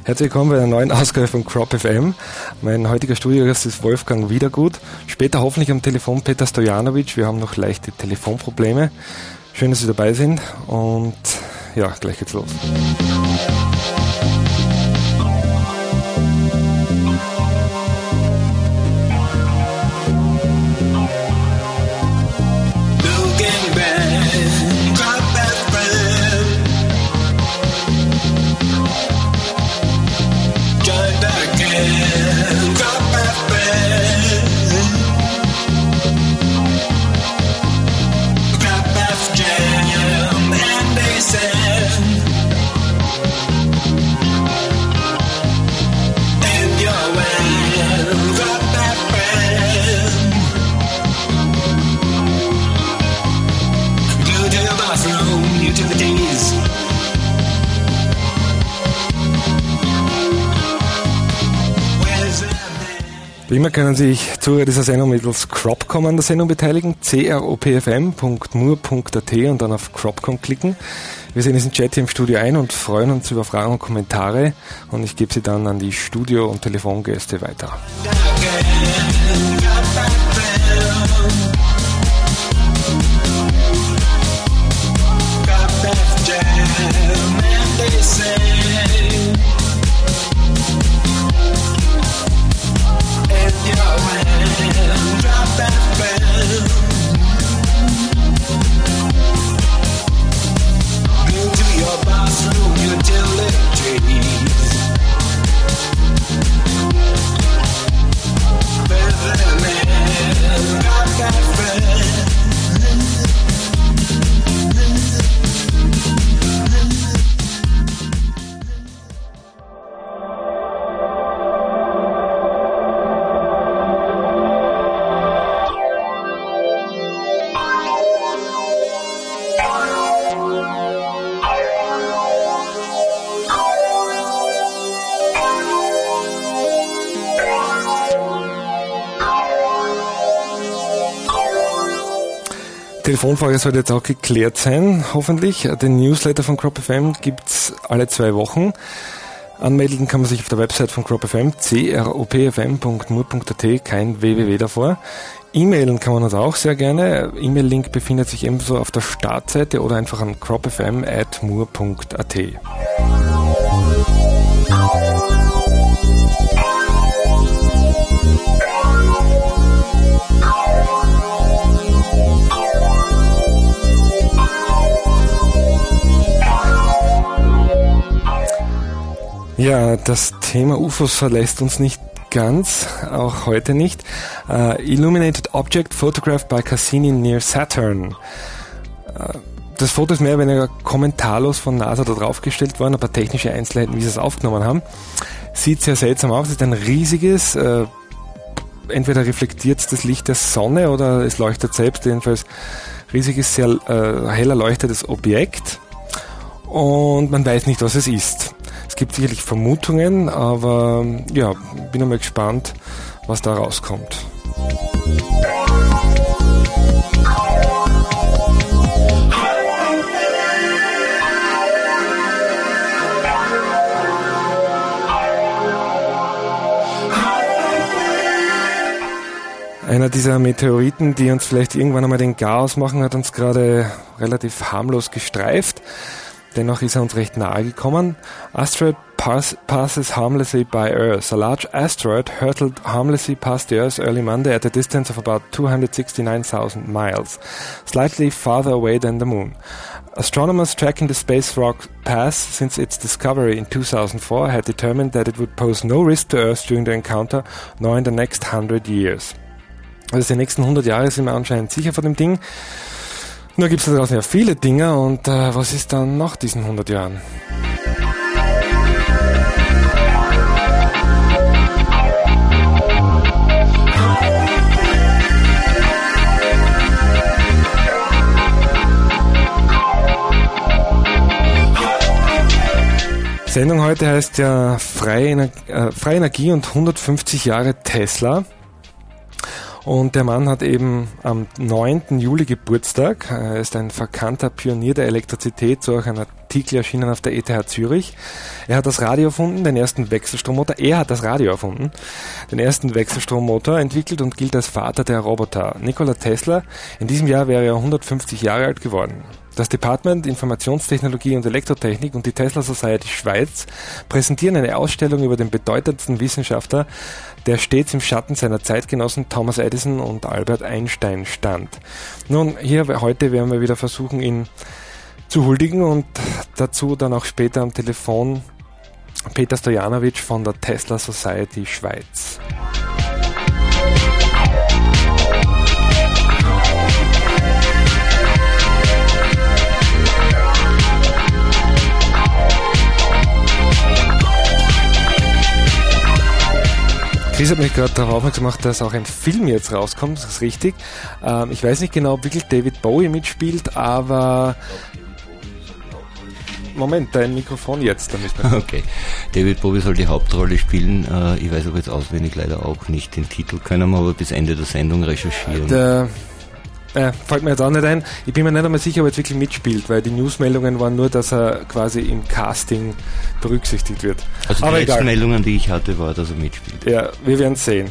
Herzlich willkommen bei einer neuen Ausgabe von Crop FM. Mein heutiger Studiogast ist Wolfgang Wiedergut. Später hoffentlich am Telefon Petar Stojanovic. Wir haben noch leichte Telefonprobleme. Schön, dass Sie dabei sind und ja, gleich geht's los. Wie immer können sich Zuhörer dieser Sendung mittels Cropcom an der Sendung beteiligen, cropfm.mur.at und dann auf Cropcom klicken. Wir sehen diesen Chat hier im Studio ein und freuen uns über Fragen und Kommentare und ich gebe sie dann an die Studio- und Telefongäste weiter. Telefonfrage sollte jetzt auch geklärt sein, hoffentlich. Den Newsletter von Crop FM gibt's alle 2 Wochen. Anmelden kann man sich auf der Website von Crop FM, cropfm.mur.at, kein www davor. E-Mailen kann man uns auch sehr gerne. E-Mail-Link befindet sich ebenso auf der Startseite oder einfach an cropfm@mur.at. Ja, das Thema UFOs verlässt uns nicht ganz, auch heute nicht. Illuminated Object photographed by Cassini near Saturn. Das Foto ist mehr oder weniger kommentarlos von NASA da draufgestellt worden, ein paar technische Einzelheiten, wie sie es aufgenommen haben. Sieht sehr seltsam aus, es ist ein riesiges, entweder reflektiert es das Licht der Sonne oder es leuchtet selbst, jedenfalls riesiges, sehr hell erleuchtetes Objekt. Und man weiß nicht, was es ist. Es gibt sicherlich Vermutungen, aber ja, bin einmal gespannt, was da rauskommt. Einer dieser Meteoriten, die uns vielleicht irgendwann einmal den Garaus machen, hat uns gerade relativ harmlos gestreift. Dennoch ist er uns recht nahe gekommen. Asteroid passes harmlessly by Earth. A large asteroid hurtled harmlessly past the Earth early Monday at a distance of about 269,000 miles, slightly farther away than the Moon. Astronomers tracking the space rock pass since its discovery in 2004 had determined that it would pose no risk to Earth during the encounter, nor in the next 100 years. Also die nächsten 100 Jahre sind wir anscheinend sicher vor dem Ding. Nur gibt es da draußen ja viele Dinge und was ist dann nach diesen 100 Jahren? Sendung heute heißt ja Freie Energie und 150 Jahre Tesla. Und der Mann hat eben am 9. Juli Geburtstag. Er ist ein verkannter Pionier der Elektrizität, so auch einer Artikel erschienen auf der ETH Zürich. Er hat das Radio erfunden, den ersten Wechselstrommotor. Den ersten Wechselstrommotor entwickelt und gilt als Vater der Roboter. Nikola Tesla, in diesem Jahr wäre er 150 Jahre alt geworden. Das Department Informationstechnologie und Elektrotechnik und die Tesla Society Schweiz präsentieren eine Ausstellung über den bedeutendsten Wissenschaftler, der stets im Schatten seiner Zeitgenossen Thomas Edison und Albert Einstein stand. Nun, heute werden wir wieder versuchen, ihn zu huldigen und dazu dann auch später am Telefon Peter Stojanovic von der Tesla Society Schweiz. Chris hat mich gerade darauf aufmerksam gemacht, dass auch ein Film jetzt rauskommt, das ist richtig. Ich weiß nicht genau, ob wirklich David Bowie mitspielt, aber Moment, dein Mikrofon jetzt. Okay, David Bowie soll die Hauptrolle spielen. Ich weiß aber jetzt auswendig leider auch nicht den Titel, können wir aber bis Ende der Sendung recherchieren. Fällt mir jetzt auch nicht ein. Ich bin mir nicht einmal sicher, ob er jetzt wirklich mitspielt, weil die Newsmeldungen waren nur, dass er quasi im Casting berücksichtigt wird. Also die letzten Meldungen, die ich hatte, war, dass er mitspielt. Ja, wir werden sehen.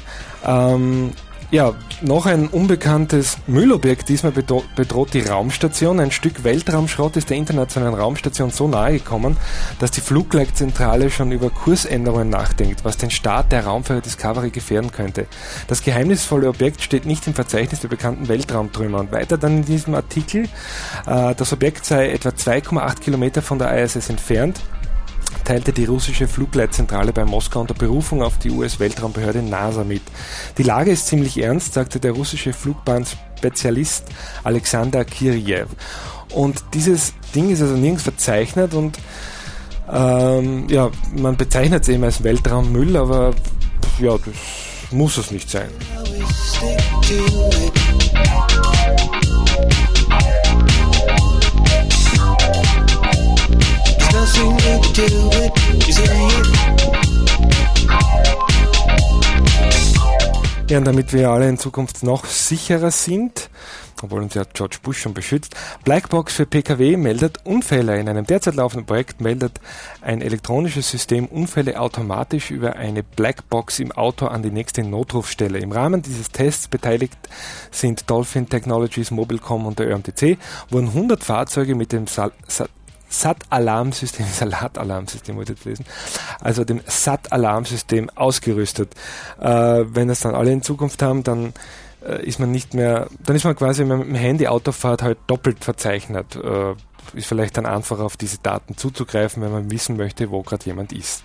Noch ein unbekanntes Müllobjekt, diesmal bedroht die Raumstation. Ein Stück Weltraumschrott ist der internationalen Raumstation so nahe gekommen, dass die Flugleitzentrale schon über Kursänderungen nachdenkt, was den Start der Raumfähre Discovery gefährden könnte. Das geheimnisvolle Objekt steht nicht im Verzeichnis der bekannten Weltraumtrümmer. Und weiter dann in diesem Artikel, das Objekt sei etwa 2,8 Kilometer von der ISS entfernt, teilte die russische Flugleitzentrale bei Moskau unter Berufung auf die US-Weltraumbehörde NASA mit. Die Lage ist ziemlich ernst, sagte der russische Flugbahnspezialist Alexander Kirjew. Und dieses Ding ist also nirgends verzeichnet und man bezeichnet es eben als Weltraummüll, aber ja, das muss es nicht sein. Ja, und damit wir alle in Zukunft noch sicherer sind, obwohl uns ja George Bush schon beschützt, Blackbox für Pkw meldet Unfälle. In einem derzeit laufenden Projekt meldet ein elektronisches System Unfälle automatisch über eine Blackbox im Auto an die nächste Notrufstelle. Im Rahmen dieses Tests beteiligt sind Dolphin Technologies, Mobilcom und der ÖMTC, wurden 100 Fahrzeuge mit dem SAT-Alarmsystem SAT-Alarmsystem ausgerüstet. Wenn das dann alle in Zukunft haben, dann ist man quasi, wenn man mit dem Handy Auto fährt, halt doppelt verzeichnet. Ist vielleicht dann einfacher, auf diese Daten zuzugreifen, wenn man wissen möchte, wo gerade jemand ist.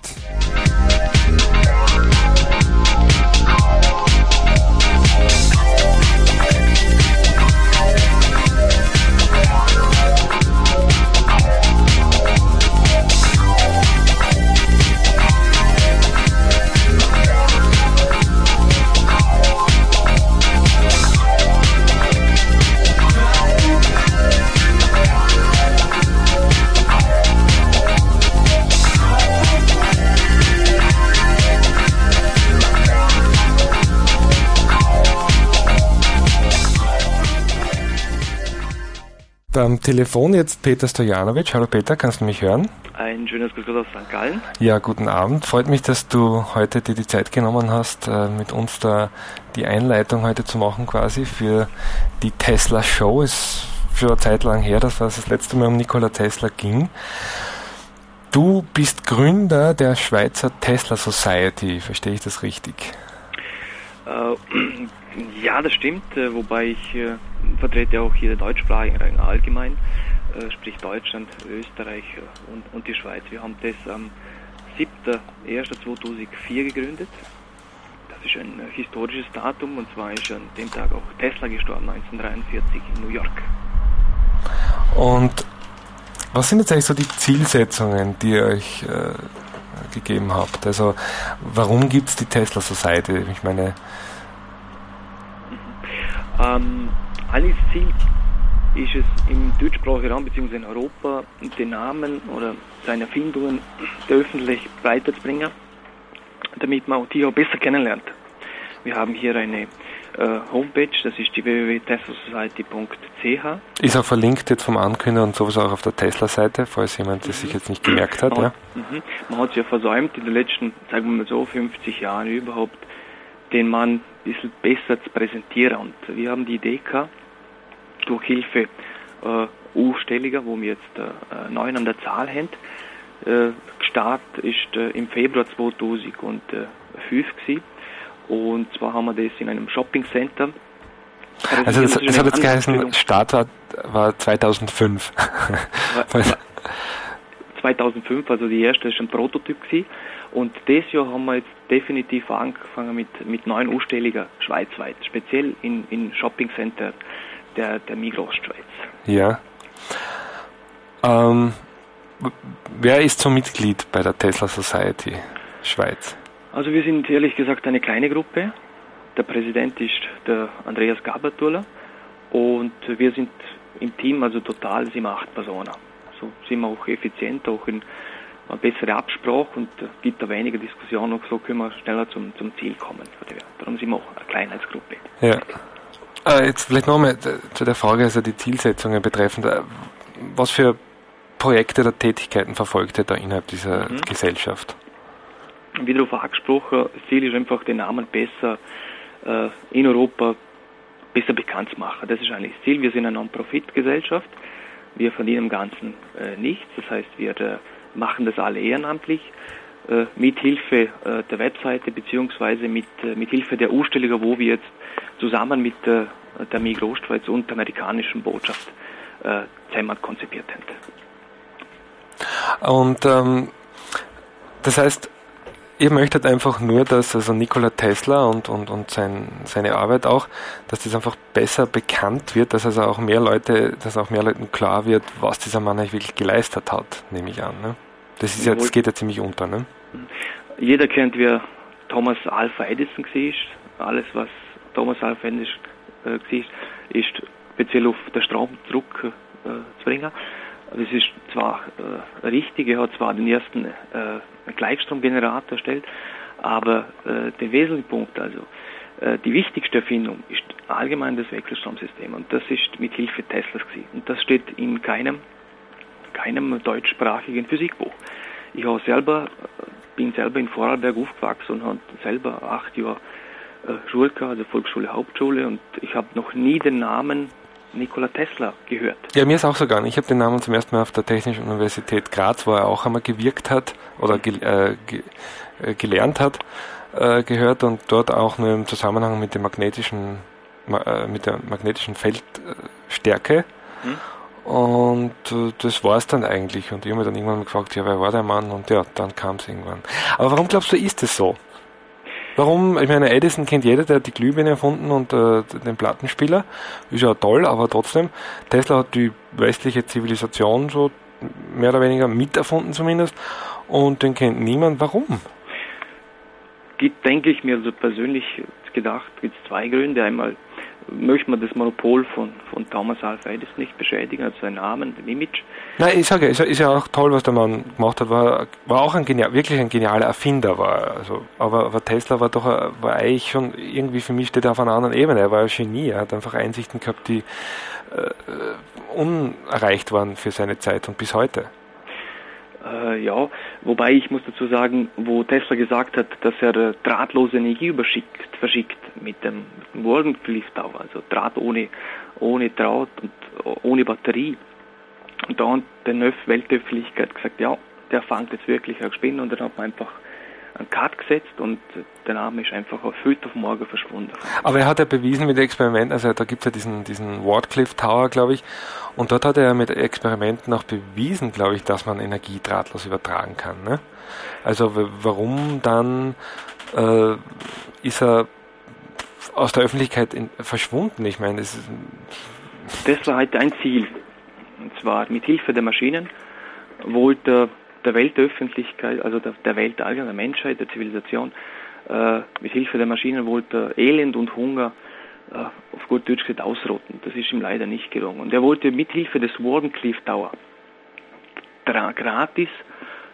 Am Telefon jetzt Peter Stojanovic. Hallo Peter, kannst du mich hören? Ein schönes Grüß Gott aus St. Gallen. Ja, guten Abend. Freut mich, dass du heute dir die Zeit genommen hast, mit uns da die Einleitung heute zu machen quasi für die Tesla Show. Ist schon eine Zeit lang her, dass das letzte Mal um Nikola Tesla ging. Du bist Gründer der Schweizer Tesla Society, verstehe ich das richtig? Ja, das stimmt, wobei ich vertrete auch hier den deutschsprachigen Raum allgemein, sprich Deutschland, Österreich und die Schweiz. Wir haben das am 7.1.2004 gegründet. Das ist ein historisches Datum und zwar ist an dem Tag auch Tesla gestorben, 1943 in New York. Und was sind jetzt eigentlich so die Zielsetzungen, die ihr euch gegeben habt? Also warum gibt es die Tesla Society? Ich meine... Alles Ziel ist es, im deutschsprachigen Raum bzw. in Europa den Namen oder seine Erfindungen der Öffentlichkeit weiterzubringen, damit man die auch besser kennenlernt. Wir haben hier eine Homepage, das ist die www.teslasociety.ch. Ist auch verlinkt jetzt vom Ankündiger und sowieso auch auf der Tesla-Seite, falls jemand das sich jetzt nicht gemerkt hat. Man hat es ja versäumt in den letzten, sagen wir mal so, 50 Jahren überhaupt, den Mann ein bisschen besser zu präsentieren. Und wir haben die Idee gehabt, durch Hilfe U-Stelliger, wo wir jetzt 9 an der Zahl haben. Gestartet ist im Februar 2005 gewesen. Und zwar haben wir das in einem Shopping-Center. Also das hat jetzt geheißen, Start war 2005. 2005, also die erste ist ein Prototyp gewesen. Und dieses Jahr haben wir jetzt definitiv angefangen mit 9 U-Stelliger schweizweit, speziell in Shopping-Center der Migros Schweiz. Ja. Wer ist so Mitglied bei der Tesla Society Schweiz? Also wir sind ehrlich gesagt eine kleine Gruppe. Der Präsident ist der Andreas Gabertuller und wir sind im Team, also total sind wir 8 Personen. So sind wir auch effizient, auch in eine bessere Absprache und gibt da weniger Diskussionen und so können wir schneller zum Ziel kommen. Darum sind wir auch eine Kleinheitsgruppe. Ja. Jetzt vielleicht nochmal zu der Frage, also die Zielsetzungen betreffend. Was für Projekte oder Tätigkeiten verfolgt ihr da innerhalb dieser Gesellschaft? Wie darauf angesprochen, das Ziel ist einfach, den Namen besser in Europa besser bekannt zu machen. Das ist eigentlich das Ziel. Wir sind eine Non-Profit-Gesellschaft. Wir verdienen im Ganzen nichts. Das heißt, wir machen das alle ehrenamtlich. Mit Hilfe der Webseite beziehungsweise mit Hilfe der U-Stelliger, wo wir jetzt zusammen mit der Migros Schweiz und der amerikanischen Botschaft zusammen konzipiert haben. Und das heißt, ihr möchtet einfach nur, dass also Nikola Tesla und seine Arbeit auch, dass das einfach besser bekannt wird, dass also auch Leuten klar wird, was dieser Mann eigentlich wirklich geleistet hat, nehme ich an. Ne? Das geht ja ziemlich unter, ne? Jeder kennt, wer Thomas Alva Edison war. Alles, was Thomas Alva Edison war, ist speziell auf den Strom zurück zu bringen. Das ist zwar richtig, er hat zwar den ersten Gleichstromgenerator erstellt, aber der wesentliche Punkt, also die wichtigste Erfindung ist allgemein das Wechselstromsystem und das ist mit Hilfe Teslas gewesen. Und das steht in keinem deutschsprachigen Physikbuch. Ich bin selber in Vorarlberg aufgewachsen und habe selber 8 Jahre Schule gehabt, also Volksschule, Hauptschule und ich habe noch nie den Namen Nikola Tesla gehört. Ja, mir ist auch so gar nicht. Ich habe den Namen zum ersten Mal auf der Technischen Universität Graz, wo er auch einmal gewirkt hat oder gelernt hat, gehört und dort auch nur im Zusammenhang mit der magnetischen Feldstärke. Und das war es dann eigentlich. Und ich habe mir dann irgendwann gefragt, ja, wer war der Mann? Und ja, dann kam es irgendwann. Aber warum glaubst du, ist es so? Warum? Ich meine, Edison kennt jeder, der hat die Glühbirne erfunden und den Plattenspieler. Ist ja toll, aber trotzdem, Tesla hat die westliche Zivilisation so mehr oder weniger miterfunden zumindest und den kennt niemand. Warum? Denke ich mir also persönlich gedacht, gibt es 2 Gründe. Einmal möchte man das Monopol von Thomas Alva Edison nicht beschädigen, also seinen Namen, den Image. Nein, ich sage, ist ja auch toll, was der Mann gemacht hat, war auch wirklich ein genialer Erfinder, aber Tesla war eigentlich schon, irgendwie für mich steht er auf einer anderen Ebene, er war ein Genie, er hat einfach Einsichten gehabt, die unerreicht waren für seine Zeit und bis heute. Ja, wobei ich muss dazu sagen, wo Tesla gesagt hat, dass er drahtlose Energie verschickt mit dem Wardenclyffe Tower, also Draht ohne Draht und ohne Batterie. Und da hat die Weltöffentlichkeit gesagt, ja, der fängt jetzt wirklich an Spinnen und dann hat man einfach einen Cut gesetzt und der Name ist einfach auf heute auf morgen verschwunden. Aber er hat ja bewiesen mit Experimenten, also da gibt es ja diesen Wardenclyffe Tower, glaube ich, und dort hat er mit Experimenten auch bewiesen, glaube ich, dass man Energie drahtlos übertragen kann. Ne? Also warum dann ist er aus der Öffentlichkeit verschwunden? Ich meine, Tesla hatte ein Ziel, und zwar mit Hilfe der Maschinen wollte der Weltöffentlichkeit, also der Welt allgemein, der Menschheit, der Zivilisation, mit Hilfe der Maschinen wollte Elend und Hunger auf gut Deutsch gesagt ausrotten. Das ist ihm leider nicht gelungen. Und er wollte mit Hilfe des Wardenclyffe Tower gratis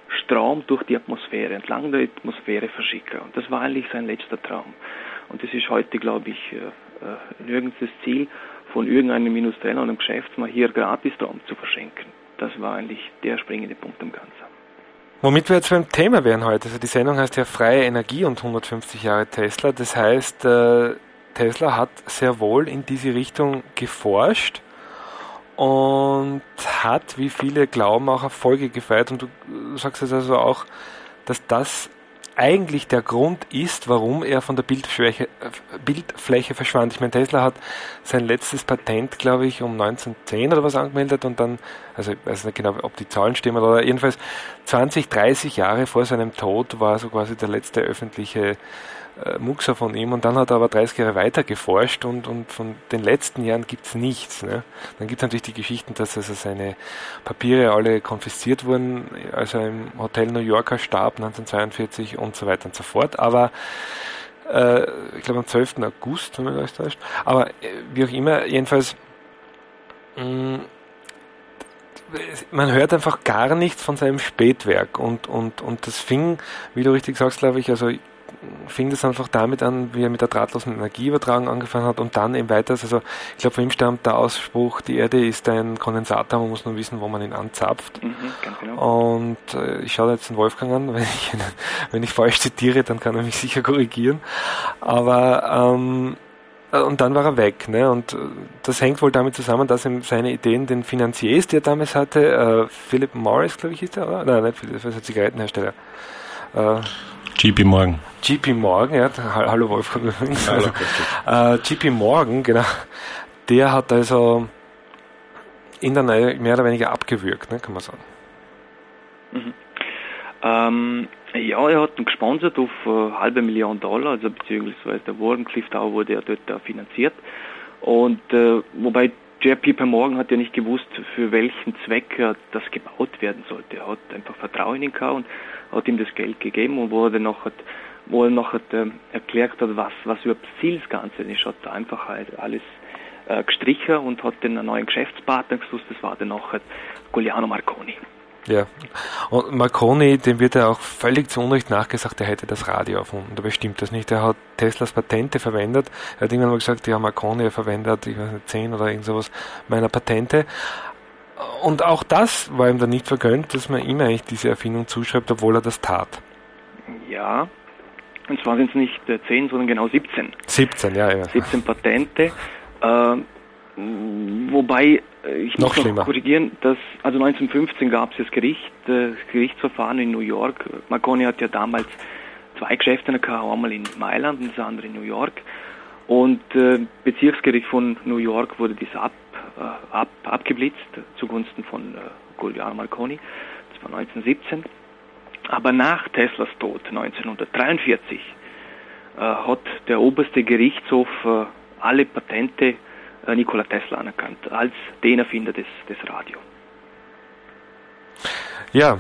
Strom durch die Atmosphäre, entlang der Atmosphäre verschicken. Und das war eigentlich sein letzter Traum. Und das ist heute, glaube ich, nirgends das Ziel von irgendeinem Industriellen oder einem Geschäftsmann, hier gratis Strom zu verschenken. Das war eigentlich der springende Punkt am Ganzen. Womit wir jetzt beim Thema wären heute. Also die Sendung heißt ja Freie Energie und 150 Jahre Tesla. Das heißt, Tesla hat sehr wohl in diese Richtung geforscht und hat, wie viele glauben, auch Erfolge gefeiert. Und du sagst jetzt also auch, dass das eigentlich der Grund ist, warum er von der Bildfläche verschwand. Ich meine, Tesla hat sein letztes Patent, glaube ich, um 1910 oder was angemeldet und dann, also ich weiß nicht genau, ob die Zahlen stimmen, oder jedenfalls 20, 30 Jahre vor seinem Tod war so quasi der letzte öffentliche Muxer von ihm, und dann hat er aber 30 Jahre weiter geforscht und von den letzten Jahren gibt's nichts. Ne? Dann gibt's natürlich die Geschichten, dass also seine Papiere alle konfisziert wurden, als er im Hotel New Yorker starb 1942 und so weiter und so fort. Aber ich glaube am 12. August, wenn man das täuscht. Aber wie auch immer, jedenfalls man hört einfach gar nichts von seinem Spätwerk und das fing, wie du richtig sagst, glaube ich, also fing das einfach damit an, wie er mit der drahtlosen Energieübertragung angefangen hat und dann eben weiter, also ich glaube, von ihm stammt der Ausspruch, die Erde ist ein Kondensator, man muss nur wissen, wo man ihn anzapft. Ganz genau. Und ich schaue jetzt den Wolfgang an, wenn ich falsch zitiere, dann kann er mich sicher korrigieren, aber und dann war er weg, ne? Und das hängt wohl damit zusammen, dass ihm seine Ideen den Finanziers, die er damals hatte, Philip Morris, glaube ich, hieß der, oder? Nein, nicht Philip, das ist ein Zigarettenhersteller. JP Morgan. JP Morgan, ja, hallo Wolfgang übrigens. Hallo, JP Morgan, genau, der hat also ihn dann mehr oder weniger abgewürgt, ne, kann man sagen. Ja, er hat ihn gesponsert auf $500,000, also beziehungsweise der Wardenclyffe Tower wurde ja dort finanziert. Und wobei JP Morgan hat ja nicht gewusst, für welchen Zweck das gebaut werden sollte. Er hat einfach Vertrauen in ihn gehabt und hat ihm das Geld gegeben, und wo er noch erklärt hat, was überhaupt das Ziel des Ganzen ist, hat er einfach halt alles gestrichen und hat den einen neuen Geschäftspartner gesucht, das war dann noch Giuliano Marconi. Ja, und Marconi, dem wird ja auch völlig zu Unrecht nachgesagt, er hätte das Radio erfunden. Dabei stimmt das nicht. Er hat Teslas Patente verwendet. Er hat irgendwann mal gesagt, ja, Marconi verwendet, ich weiß nicht, 10 oder irgend sowas meiner Patente. Und auch das war ihm dann nicht vergönnt, dass man ihm eigentlich diese Erfindung zuschreibt, obwohl er das tat. Ja, und zwar sind es nicht 10, sondern genau 17. 17, ja. 17 Patente. Wobei, ich muss noch korrigieren, dass, also 1915 gab es das Gerichtsverfahren in New York. Marconi hat ja damals 2 Geschäfte gehabt, einmal in Mailand und das andere in New York. Und Bezirksgericht von New York wurde dies abgeblitzt zugunsten von Giuliano Marconi. Das war 1917. Aber nach Teslas Tod 1943 hat der oberste Gerichtshof alle Patente Nikola Tesla anerkannt als den Erfinder des Radio. Ja,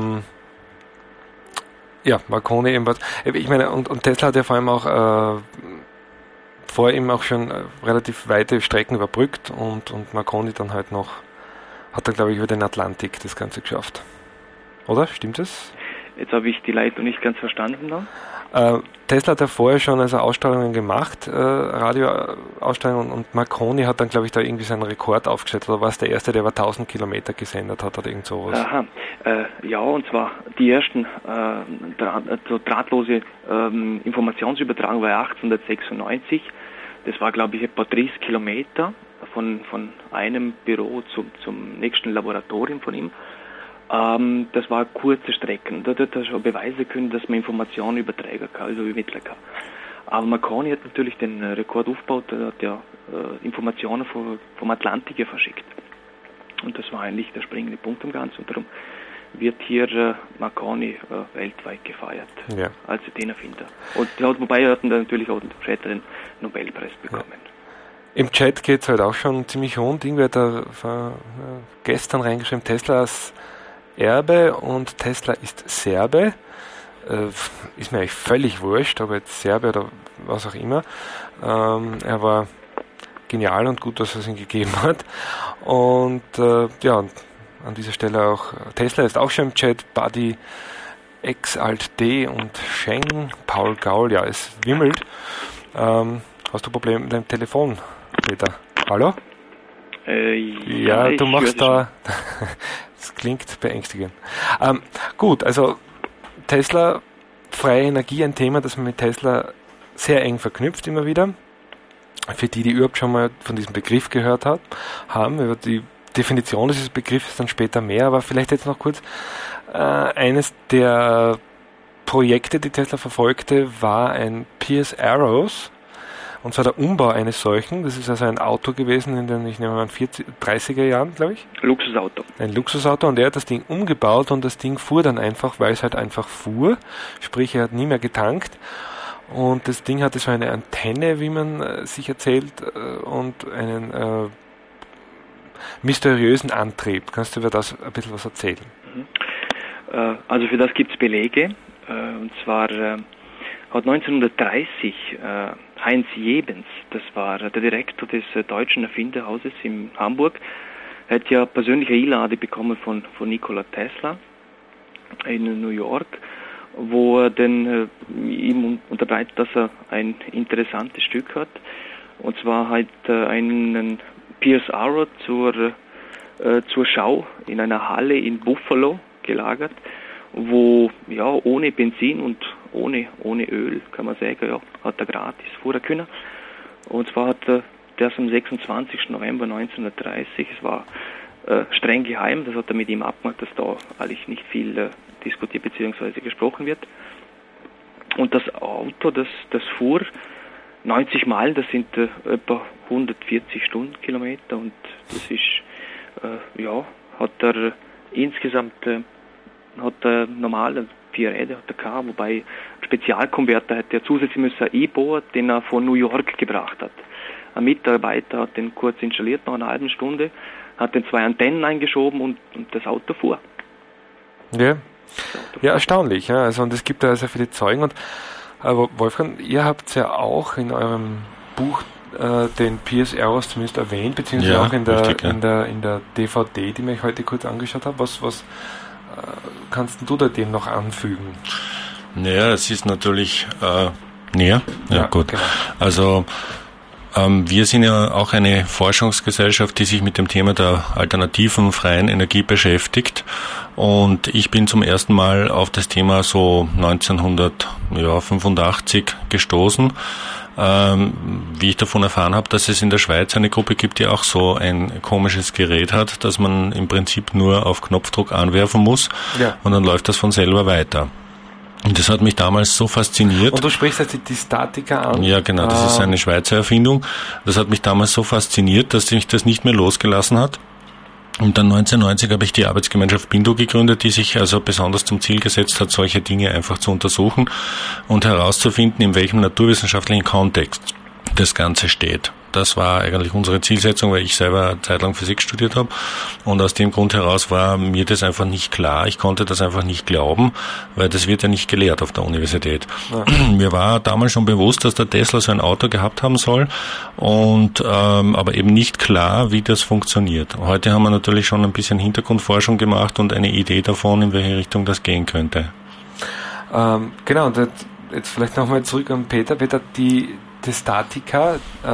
Marconi eben, ich meine, und Tesla hat ja vor allem auch vor ihm auch schon relativ weite Strecken überbrückt und Marconi dann halt noch, hat er glaube ich über den Atlantik das Ganze geschafft. Oder? Stimmt das? Jetzt habe ich die Leitung nicht ganz verstanden dann. Tesla hat ja vorher schon also Ausstrahlungen gemacht, Radioausstrahlungen, und Marconi hat dann, glaube ich, da irgendwie seinen Rekord aufgestellt, oder war es der erste, der über 1000 Kilometer gesendet hat oder irgend sowas? Aha, ja, und zwar die ersten drahtlose Informationsübertragung war 1896, das war, glaube ich, etwa 30 Kilometer von einem Büro zum nächsten Laboratorium von ihm. Das war kurze Strecken. Da hat er schon beweisen können, dass man Informationen übertragen kann, also übermitteln kann. Aber Marconi hat natürlich den Rekord aufgebaut, er hat ja Informationen vom Atlantik verschickt. Und das war eigentlich der springende Punkt im Ganzen. Und darum wird hier Marconi weltweit gefeiert, als den Erfinder. Und wobei er hat dann natürlich auch später den Nobelpreis bekommen. Ja. Im Chat geht es halt auch schon ziemlich rund. Irgendwer hat da gestern reingeschrieben, Tesla ist Erbe und Tesla ist Serbe. Ist mir eigentlich völlig wurscht, ob jetzt Serbe oder was auch immer. Er war genial und gut, dass es ihn gegeben hat. Und an dieser Stelle auch, Tesla ist auch schon im Chat, Buddy, X-Alt-D und Sheng, Paul Gaul, ja, es wimmelt. Hast du Probleme mit deinem Telefon, Peter? Hallo? Ja, du machst da, das klingt beängstigend. Gut, also Tesla, freie Energie, ein Thema, das man mit Tesla sehr eng verknüpft immer wieder. Für die überhaupt schon mal von diesem Begriff gehört haben, über die Definition dieses Begriffs dann später mehr, aber vielleicht jetzt noch kurz, eines der Projekte, die Tesla verfolgte, war ein Pierce Arrows, und zwar der Umbau eines solchen. Das ist also ein Auto gewesen in den, ich nehme mal 30er Jahren, glaube ich. Luxusauto. Ein Luxusauto, und er hat das Ding umgebaut und das Ding fuhr dann einfach, weil es halt einfach fuhr, sprich er hat nie mehr getankt. Und das Ding hatte so eine Antenne, wie man sich erzählt, und einen mysteriösen Antrieb. Kannst du über das ein bisschen was erzählen? Also für das gibt es Belege. Und zwar hat 1930 Heinz Jebens, das war der Direktor des Deutschen Erfinderhauses in Hamburg, hat ja persönliche Einladung bekommen von Nikola Tesla in New York, wo er dann ihm unterbreitet, dass er ein interessantes Stück hat. Und zwar halt einen Pierce Arrow zur Schau in einer Halle in Buffalo gelagert, wo ja ohne Benzin und ohne Öl, kann man sagen, ja, hat er gratis fuhren können. Und zwar hat er das am 26. November 1930, es war streng geheim, das hat er mit ihm abgemacht, dass da eigentlich nicht viel diskutiert bzw. gesprochen wird. Und das Auto, das fuhr 90 Meilen, das sind etwa 140 Stundenkilometer, und das ist, hat er insgesamt, hat er normale 4 Räder hat er gehabt, wobei Spezialkonverter hat er zusätzlich müssen einbauen, den er von New York gebracht hat. Ein Mitarbeiter hat den kurz installiert, nach einer halben Stunde, hat den 2 Antennen eingeschoben und das Auto fuhr. Ja. Ja, erstaunlich. Ja. Also, und es gibt da sehr viele Zeugen. Und Wolfgang, ihr habt ja auch in eurem Buch den Pierce Arrows zumindest erwähnt, beziehungsweise auch in der DVD, die ich heute kurz angeschaut habe. Was kannst du da dem noch anfügen? Naja, es ist natürlich näher. Ja, gut. Genau. Also wir sind ja auch eine Forschungsgesellschaft, die sich mit dem Thema der alternativen freien Energie beschäftigt, und ich bin zum ersten Mal auf das Thema so 1985 gestoßen, wie ich davon erfahren habe, dass es in der Schweiz eine Gruppe gibt, die auch so ein komisches Gerät hat, das man im Prinzip nur auf Knopfdruck anwerfen muss, und dann läuft das von selber weiter. Und das hat mich damals so fasziniert. Und du sprichst jetzt die Statika an? Ja, genau, das ist eine Schweizer Erfindung. Das hat mich damals so fasziniert, dass mich das nicht mehr losgelassen hat. Und dann 1990 habe ich die Arbeitsgemeinschaft Bindo gegründet, die sich also besonders zum Ziel gesetzt hat, solche Dinge einfach zu untersuchen und herauszufinden, in welchem naturwissenschaftlichen Kontext das Ganze steht. Das war eigentlich unsere Zielsetzung, weil ich selber eine Zeit lang Physik studiert habe, und aus dem Grund heraus war mir das einfach nicht klar. Ich konnte das einfach nicht glauben, weil das wird ja nicht gelehrt auf der Universität. Ja. Mir war damals schon bewusst, dass der Tesla so ein Auto gehabt haben soll, und aber eben nicht klar, wie das funktioniert. Heute haben wir natürlich schon ein bisschen Hintergrundforschung gemacht und eine Idee davon, in welche Richtung das gehen könnte. Genau, und jetzt vielleicht nochmal zurück an Peter. Peter, die Statika,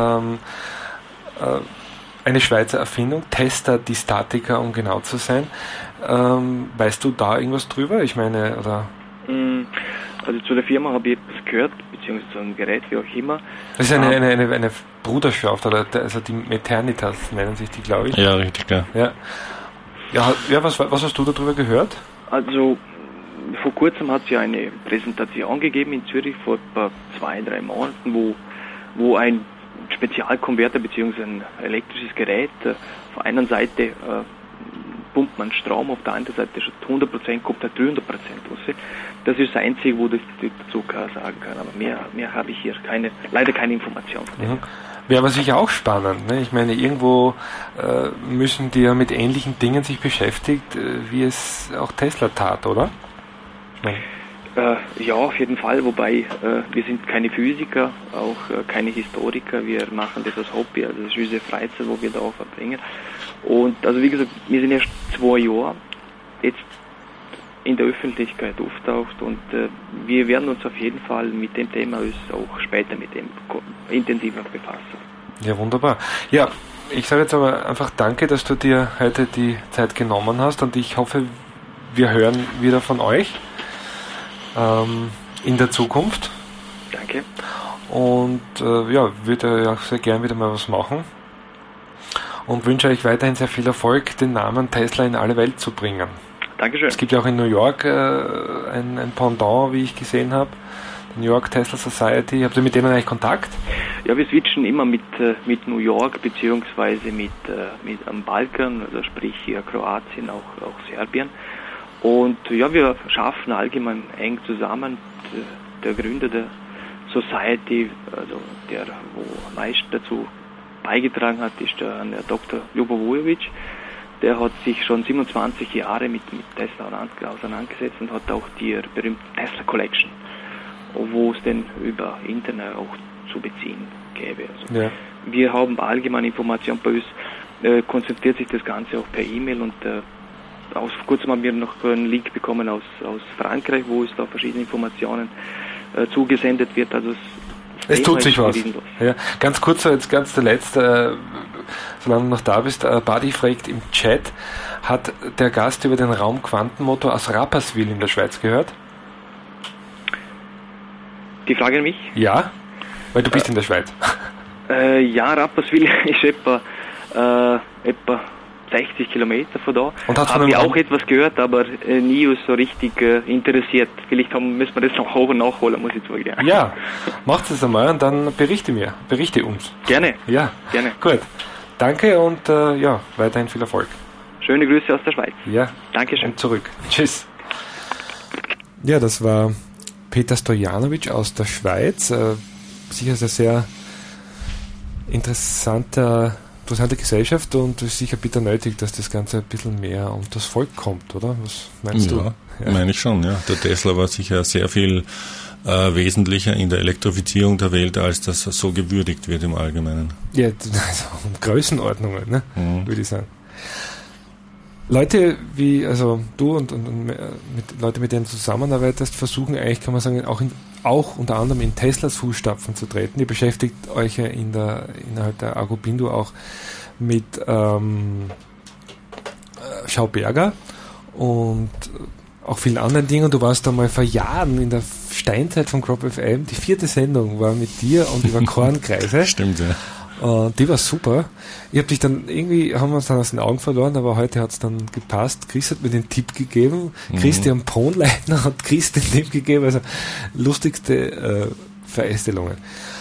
eine Schweizer Erfindung, Testa die Statika, um genau zu sein. Weißt du da irgendwas drüber? Ich meine, oder? Also zu der Firma habe ich etwas gehört, beziehungsweise zu einem Gerät, wie auch immer. Das ist eine Bruderschaft, oder also die Meternitas nennen sich die, glaube ich. Ja, richtig, ja. Ja, was hast du darüber gehört? Also vor kurzem hat es ja eine Präsentation gegeben in Zürich, vor etwa 2-3 Monaten, wo ein Spezialkonverter bzw. ein elektrisches Gerät, auf einer Seite pumpt man Strom, auf der anderen Seite statt 100% kommt halt 300% raus. Das ist das Einzige, wo ich dazu sagen kann, aber mehr habe ich hier leider keine Information von dem. Wäre aber sicher auch spannend, ne? Ich meine, irgendwo müssen die ja mit ähnlichen Dingen sich beschäftigt, wie es auch Tesla tat, oder? Ja, auf jeden Fall, wobei wir sind keine Physiker, auch keine Historiker, wir machen das als Hobby, also das ist unsere Freizeit, wo wir da auch verbringen. Und also wie gesagt, wir sind erst 2 Jahre jetzt in der Öffentlichkeit auftaucht und wir werden uns auf jeden Fall mit dem Thema auch später mit dem intensiver befassen. Ja, wunderbar. Ja, ich sage jetzt aber einfach danke, dass du dir heute die Zeit genommen hast und ich hoffe, wir hören wieder von euch in der Zukunft. Danke. Und würde ja auch sehr gern wieder mal was machen und wünsche euch weiterhin sehr viel Erfolg, den Namen Tesla in alle Welt zu bringen. Dankeschön. Es gibt ja auch in New York ein Pendant, wie ich gesehen habe, die New York Tesla Society. Habt ihr mit denen eigentlich Kontakt? Ja, wir switchen immer mit New York beziehungsweise mit am Balkan, also sprich hier Kroatien, auch Serbien. Und ja, wir schaffen allgemein eng zusammen. Der Gründer der Society, also der, wo meist dazu beigetragen hat, ist der Dr. Ljubo Vujovic. Der hat sich schon 27 Jahre mit Tesla auseinandergesetzt und hat auch die berühmte Tesla Collection, wo es denn über Internet auch zu beziehen gäbe. Also ja. Wir haben allgemeine Informationen bei uns, konzentriert sich das Ganze auch per E-Mail und vor kurzem haben wir noch einen Link bekommen aus Frankreich, wo es da verschiedene Informationen zugesendet wird. Also es tut sich was. Ja, ganz kurz, jetzt ganz der letzte, solange du noch da bist, Buddy fragt im Chat, hat der Gast über den Raumquantenmotor aus Rapperswil in der Schweiz gehört? Die Frage an mich? Ja, weil du bist in der Schweiz. Ja, Rapperswil ist etwa 60 Kilometer von da. Und habe ich auch etwas gehört, aber nie so richtig interessiert. Vielleicht müssen wir das noch nachholen, muss ich zugeben. Ja, macht es einmal und dann berichte uns. Gerne. Ja, gerne. Gut. Danke und weiterhin viel Erfolg. Schöne Grüße aus der Schweiz. Ja. Dankeschön. Und zurück. Tschüss. Ja, das war Peter Stojanovic aus der Schweiz. Sicher sehr interessante Gesellschaft und es ist sicher bitter nötig, dass das Ganze ein bisschen mehr unter das Volk kommt, oder? Was meinst du? Ja, meine ich schon, ja. Der Tesla war sicher sehr viel wesentlicher in der Elektrifizierung der Welt, als das so gewürdigt wird im Allgemeinen. Ja, also Größenordnungen, ne? Würde ich sagen. Leute wie, also du und Leute, mit denen du zusammenarbeitest, versuchen eigentlich, kann man sagen, auch unter anderem in Teslas Fußstapfen zu treten. Ihr beschäftigt euch ja innerhalb der Agobindo auch mit Schauberger und auch vielen anderen Dingen. Du warst da mal vor Jahren in der Steinzeit von Crop FM. Die 4. Sendung war mit dir und über Kornkreise. Stimmt, ja. Die war super. Haben wir uns dann aus den Augen verloren, aber heute hat es dann gepasst. Chris hat mir den Tipp gegeben. Christian Pohnleitner hat Chris den Tipp gegeben. Also lustigste Verästelungen.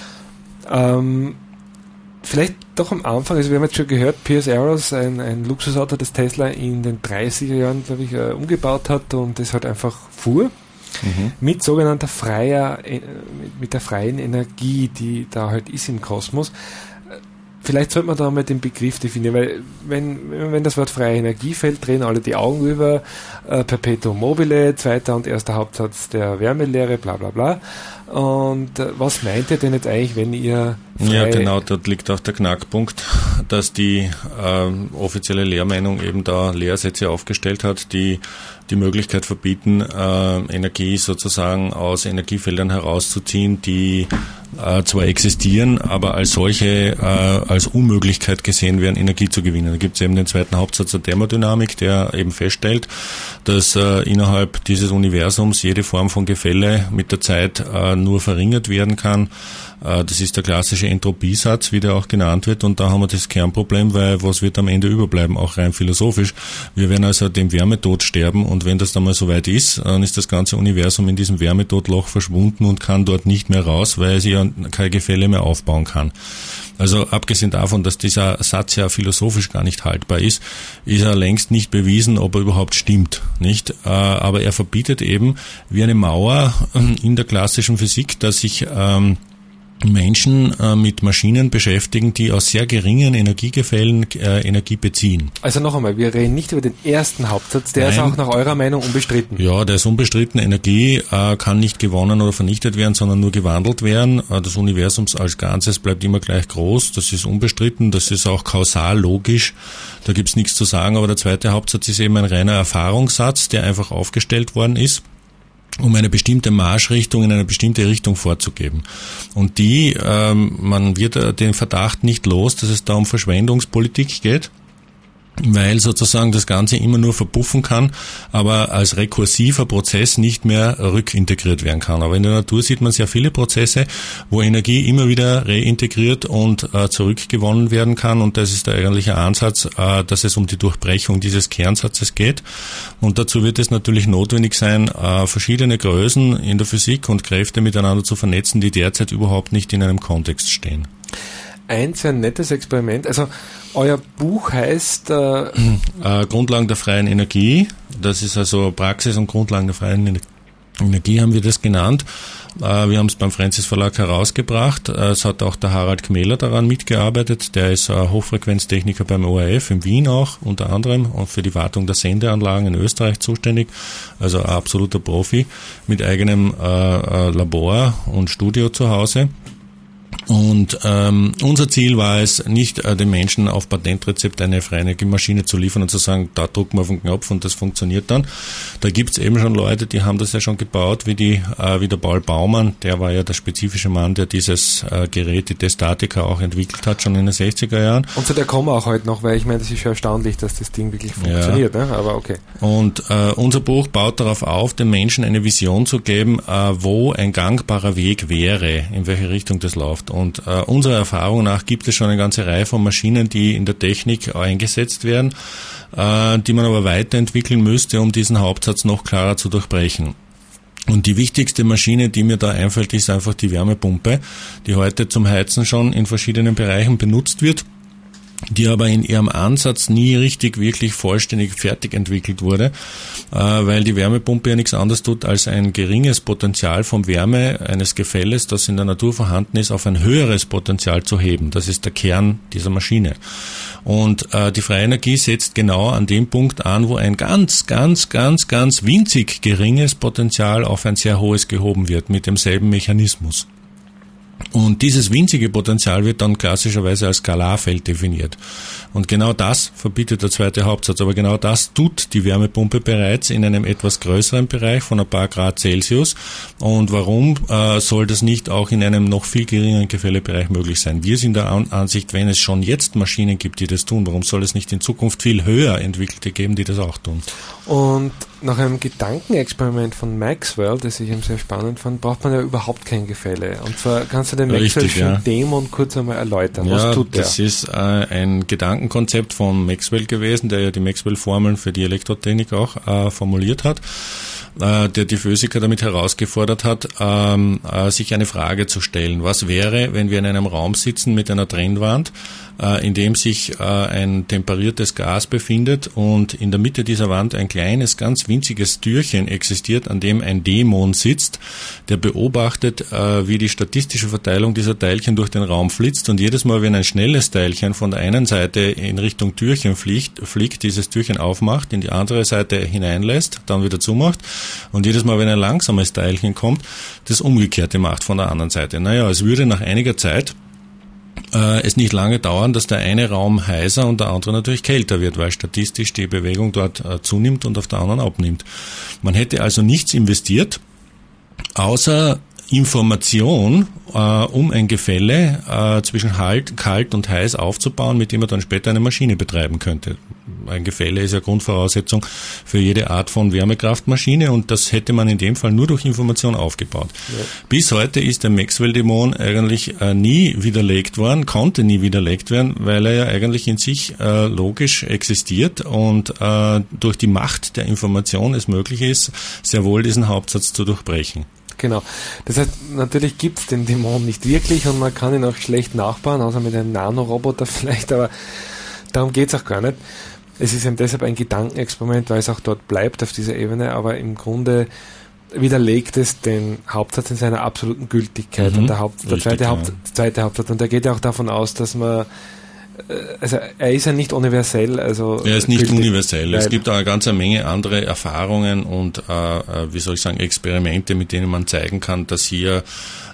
Vielleicht doch am Anfang, also wir haben jetzt schon gehört, Pierce Arrows, ein Luxusauto, das Tesla in den 30er Jahren, glaube ich, umgebaut hat und das halt einfach fuhr. Mit sogenannter mit der freien Energie, die da halt ist im Kosmos. Vielleicht sollte man da mal den Begriff definieren, weil wenn das Wort freie Energie fällt, drehen alle die Augen über, Perpetuum mobile, zweiter und erster Hauptsatz der Wärmelehre, bla bla bla. Und was meint ihr denn jetzt eigentlich, wenn ihr Ja, genau, dort liegt auch der Knackpunkt, dass die offizielle Lehrmeinung eben da Lehrsätze aufgestellt hat, die die Möglichkeit verbieten, Energie sozusagen aus Energiefeldern herauszuziehen, die zwar existieren, aber als solche als Unmöglichkeit gesehen werden, Energie zu gewinnen. Da gibt es eben den zweiten Hauptsatz der Thermodynamik, der eben feststellt, dass innerhalb dieses Universums jede Form von Gefälle mit der Zeit nur verringert werden kann. Das ist der klassische Entropiesatz, wie der auch genannt wird, und da haben wir das Kernproblem, weil was wird am Ende überbleiben, auch rein philosophisch. Wir werden also dem Wärmetod sterben, und wenn das dann mal soweit ist, dann ist das ganze Universum in diesem Wärmetodloch verschwunden und kann dort nicht mehr raus, weil es ja keine Gefälle mehr aufbauen kann. Also abgesehen davon, dass dieser Satz ja philosophisch gar nicht haltbar ist er längst nicht bewiesen, ob er überhaupt stimmt, nicht? Aber er verbietet eben wie eine Mauer in der klassischen Physik, dass sich Menschen mit Maschinen beschäftigen, die aus sehr geringen Energiegefällen Energie beziehen. Also noch einmal, wir reden nicht über den ersten Hauptsatz, der ist auch nach eurer Meinung unbestritten. Ja, der ist unbestritten. Energie kann nicht gewonnen oder vernichtet werden, sondern nur gewandelt werden. Das Universum als Ganzes bleibt immer gleich groß, das ist unbestritten, das ist auch kausal, logisch, da gibt's nichts zu sagen, aber der zweite Hauptsatz ist eben ein reiner Erfahrungssatz, der einfach aufgestellt worden ist, um eine bestimmte Marschrichtung in eine bestimmte Richtung vorzugeben. Und man wird den Verdacht nicht los, dass es da um Verschwendungspolitik geht, weil sozusagen das Ganze immer nur verpuffen kann, aber als rekursiver Prozess nicht mehr rückintegriert werden kann. Aber in der Natur sieht man sehr viele Prozesse, wo Energie immer wieder reintegriert und zurückgewonnen werden kann, und das ist der eigentliche Ansatz, dass es um die Durchbrechung dieses Kernsatzes geht. Und dazu wird es natürlich notwendig sein, verschiedene Größen in der Physik und Kräfte miteinander zu vernetzen, die derzeit überhaupt nicht in einem Kontext stehen. Ein sehr nettes Experiment, also euer Buch heißt Grundlagen der freien Energie, das ist also Praxis und Grundlagen der freien Energie haben wir das genannt. Wir haben es beim Francis Verlag herausgebracht, es hat auch der Harald Gmeler daran mitgearbeitet, der ist Hochfrequenztechniker beim ORF in Wien auch, unter anderem, und für die Wartung der Sendeanlagen in Österreich zuständig, also ein absoluter Profi mit eigenem Labor und Studio zu Hause. Und unser Ziel war es, nicht den Menschen auf Patentrezept eine freie Energiemaschine zu liefern und zu sagen, da drücken wir auf den Knopf und das funktioniert dann. Da gibt's eben schon Leute, die haben das ja schon gebaut, wie der Paul Baumann, der war ja der spezifische Mann, der dieses Gerät, die Testatica, auch entwickelt hat, schon in den 60er Jahren. Und zu der kommen wir auch heute noch, weil ich meine, das ist schon erstaunlich, dass das Ding wirklich funktioniert, ja. Ne? Aber okay. Und unser Buch baut darauf auf, den Menschen eine Vision zu geben, wo ein gangbarer Weg wäre, in welche Richtung das läuft. Und unserer Erfahrung nach gibt es schon eine ganze Reihe von Maschinen, die in der Technik eingesetzt werden, die man aber weiterentwickeln müsste, um diesen Hauptsatz noch klarer zu durchbrechen. Und die wichtigste Maschine, die mir da einfällt, ist einfach die Wärmepumpe, die heute zum Heizen schon in verschiedenen Bereichen benutzt wird, die aber in ihrem Ansatz nie richtig wirklich vollständig fertig entwickelt wurde, weil die Wärmepumpe ja nichts anderes tut, als ein geringes Potenzial von Wärme eines Gefälles, das in der Natur vorhanden ist, auf ein höheres Potenzial zu heben. Das ist der Kern dieser Maschine. Und die freie Energie setzt genau an dem Punkt an, wo ein ganz winzig geringes Potenzial auf ein sehr hohes gehoben wird, mit demselben Mechanismus. Und dieses winzige Potenzial wird dann klassischerweise als Skalarfeld definiert. Und genau das verbietet der zweite Hauptsatz. Aber genau das tut die Wärmepumpe bereits in einem etwas größeren Bereich von ein paar Grad Celsius. Und warum soll das nicht auch in einem noch viel geringeren Gefällebereich möglich sein? Wir sind der Ansicht, wenn es schon jetzt Maschinen gibt, die das tun, warum soll es nicht in Zukunft viel höher entwickelte geben, die das auch tun? Und nach einem Gedankenexperiment von Maxwell, das ich eben sehr spannend fand, braucht man ja überhaupt kein Gefälle. Und zwar kannst du den Maxwell'schen Dämon kurz einmal erläutern. Was tut der? Das ist ein Gedankenkonzept von Maxwell gewesen, der ja die Maxwell-Formeln für die Elektrotechnik auch formuliert hat, der die Physiker damit herausgefordert hat, sich eine Frage zu stellen. Was wäre, wenn wir in einem Raum sitzen mit einer Trennwand, in dem sich ein temperiertes Gas befindet und in der Mitte dieser Wand ein kleines, ganz winziges Türchen existiert, an dem ein Dämon sitzt, der beobachtet, wie die statistische Verteilung dieser Teilchen durch den Raum flitzt, und jedes Mal, wenn ein schnelles Teilchen von der einen Seite in Richtung Türchen fliegt, dieses Türchen aufmacht, in die andere Seite hineinlässt, dann wieder zumacht, und jedes Mal, wenn ein langsames Teilchen kommt, das Umgekehrte macht von der anderen Seite. Naja, es würde nach einiger Zeit es nicht lange dauern, dass der eine Raum heißer und der andere natürlich kälter wird, weil statistisch die Bewegung dort zunimmt und auf der anderen abnimmt. Man hätte also nichts investiert, außer Information, um ein Gefälle zwischen kalt und heiß aufzubauen, mit dem man dann später eine Maschine betreiben könnte. Ein Gefälle ist ja Grundvoraussetzung für jede Art von Wärmekraftmaschine, und das hätte man in dem Fall nur durch Information aufgebaut. Ja. Bis heute ist der Maxwell-Dämon eigentlich nie widerlegt worden, konnte nie widerlegt werden, weil er ja eigentlich in sich logisch existiert und durch die Macht der Information es möglich ist, sehr wohl diesen Hauptsatz zu durchbrechen. Genau. Das heißt, natürlich gibt es den Dämon nicht wirklich und man kann ihn auch schlecht nachbauen, außer mit einem Nanoroboter vielleicht, aber darum geht es auch gar nicht. Es ist eben deshalb ein Gedankenexperiment, weil es auch dort bleibt auf dieser Ebene, aber im Grunde widerlegt es den Hauptsatz in seiner absoluten Gültigkeit. Und der zweite Hauptsatz, und der geht ja auch davon aus, dass man, also er ist ja nicht universell. Also er ist nicht universell. Es gibt auch eine ganze Menge andere Erfahrungen und Experimente, mit denen man zeigen kann, dass hier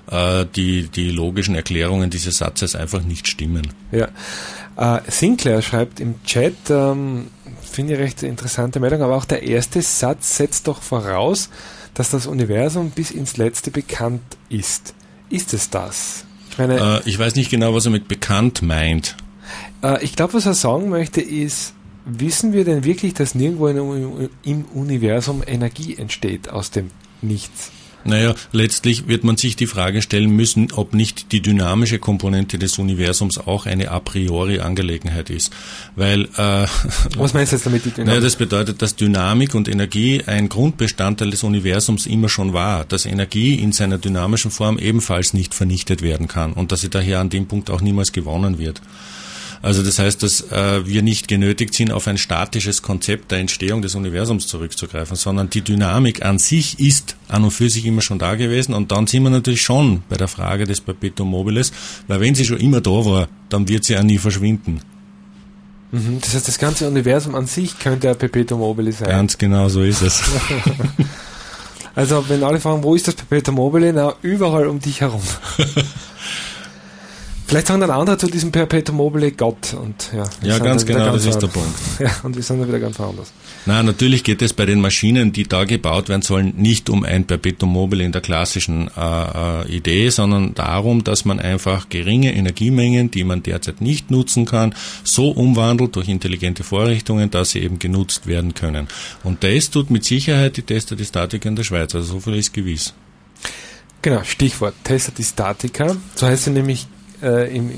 die logischen Erklärungen dieses Satzes einfach nicht stimmen. Ja. Sinclair schreibt im Chat, finde ich recht interessante Meldung, aber auch der erste Satz setzt doch voraus, dass das Universum bis ins Letzte bekannt ist. Ist es das? Ich weiß nicht genau, was er mit bekannt meint. Ich glaube, was er sagen möchte ist, wissen wir denn wirklich, dass nirgendwo im Universum Energie entsteht aus dem Nichts? Naja, letztlich wird man sich die Frage stellen müssen, ob nicht die dynamische Komponente des Universums auch eine a priori Angelegenheit ist. Weil, was meinst du jetzt damit, die Dynamik? Naja, das bedeutet, dass Dynamik und Energie ein Grundbestandteil des Universums immer schon war, dass Energie in seiner dynamischen Form ebenfalls nicht vernichtet werden kann und dass sie daher an dem Punkt auch niemals gewonnen wird. Also das heißt, dass wir nicht genötigt sind, auf ein statisches Konzept der Entstehung des Universums zurückzugreifen, sondern die Dynamik an sich ist an und für sich immer schon da gewesen. Und dann sind wir natürlich schon bei der Frage des Perpetuum mobiles, weil wenn sie schon immer da war, dann wird sie auch nie verschwinden. Das heißt, das ganze Universum an sich könnte ein Perpetuum mobile sein. Ganz genau, so ist es. Also wenn alle fragen, wo ist das Perpetuum mobile? Na, überall um dich herum. Vielleicht sagen dann andere zu diesem Perpetuum mobile Gott. Und ja, ganz genau, das ist der Punkt. Ja, und wir sind dann wieder ganz anders. Na, natürlich geht es bei den Maschinen, die da gebaut werden sollen, nicht um ein Perpetuum mobile in der klassischen Idee, sondern darum, dass man einfach geringe Energiemengen, die man derzeit nicht nutzen kann, so umwandelt durch intelligente Vorrichtungen, dass sie eben genutzt werden können. Und das tut mit Sicherheit die Testa di Statica in der Schweiz, also so viel ist gewiss. Genau, Stichwort Testa di Statica, so heißt sie nämlich im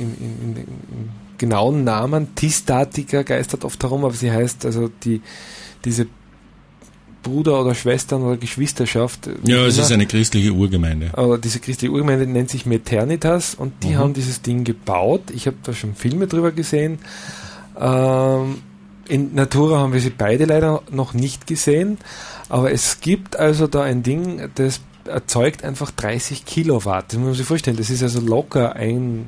genauen Namen. T-Statica geistert oft herum, aber sie heißt also diese Bruder- oder Schwestern- oder Geschwisterschaft. Ja, es ist eine christliche Urgemeinde. Aber diese christliche Urgemeinde nennt sich Meternitas und die haben dieses Ding gebaut. Ich habe da schon Filme drüber gesehen. In Natura haben wir sie beide leider noch nicht gesehen, aber es gibt also da ein Ding, das erzeugt einfach 30 Kilowatt. Das muss man sich vorstellen. Das ist also locker ein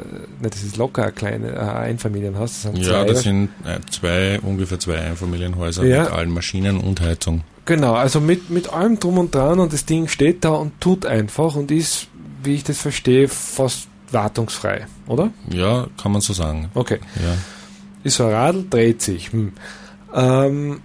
kleines Einfamilienhaus. Das sind ungefähr zwei Einfamilienhäuser mit allen Maschinen und Heizung. Genau, also mit allem drum und dran und das Ding steht da und tut einfach und ist, wie ich das verstehe, fast wartungsfrei, oder? Ja, kann man so sagen. Okay. Ja. Ist so ein Radl, dreht sich. Das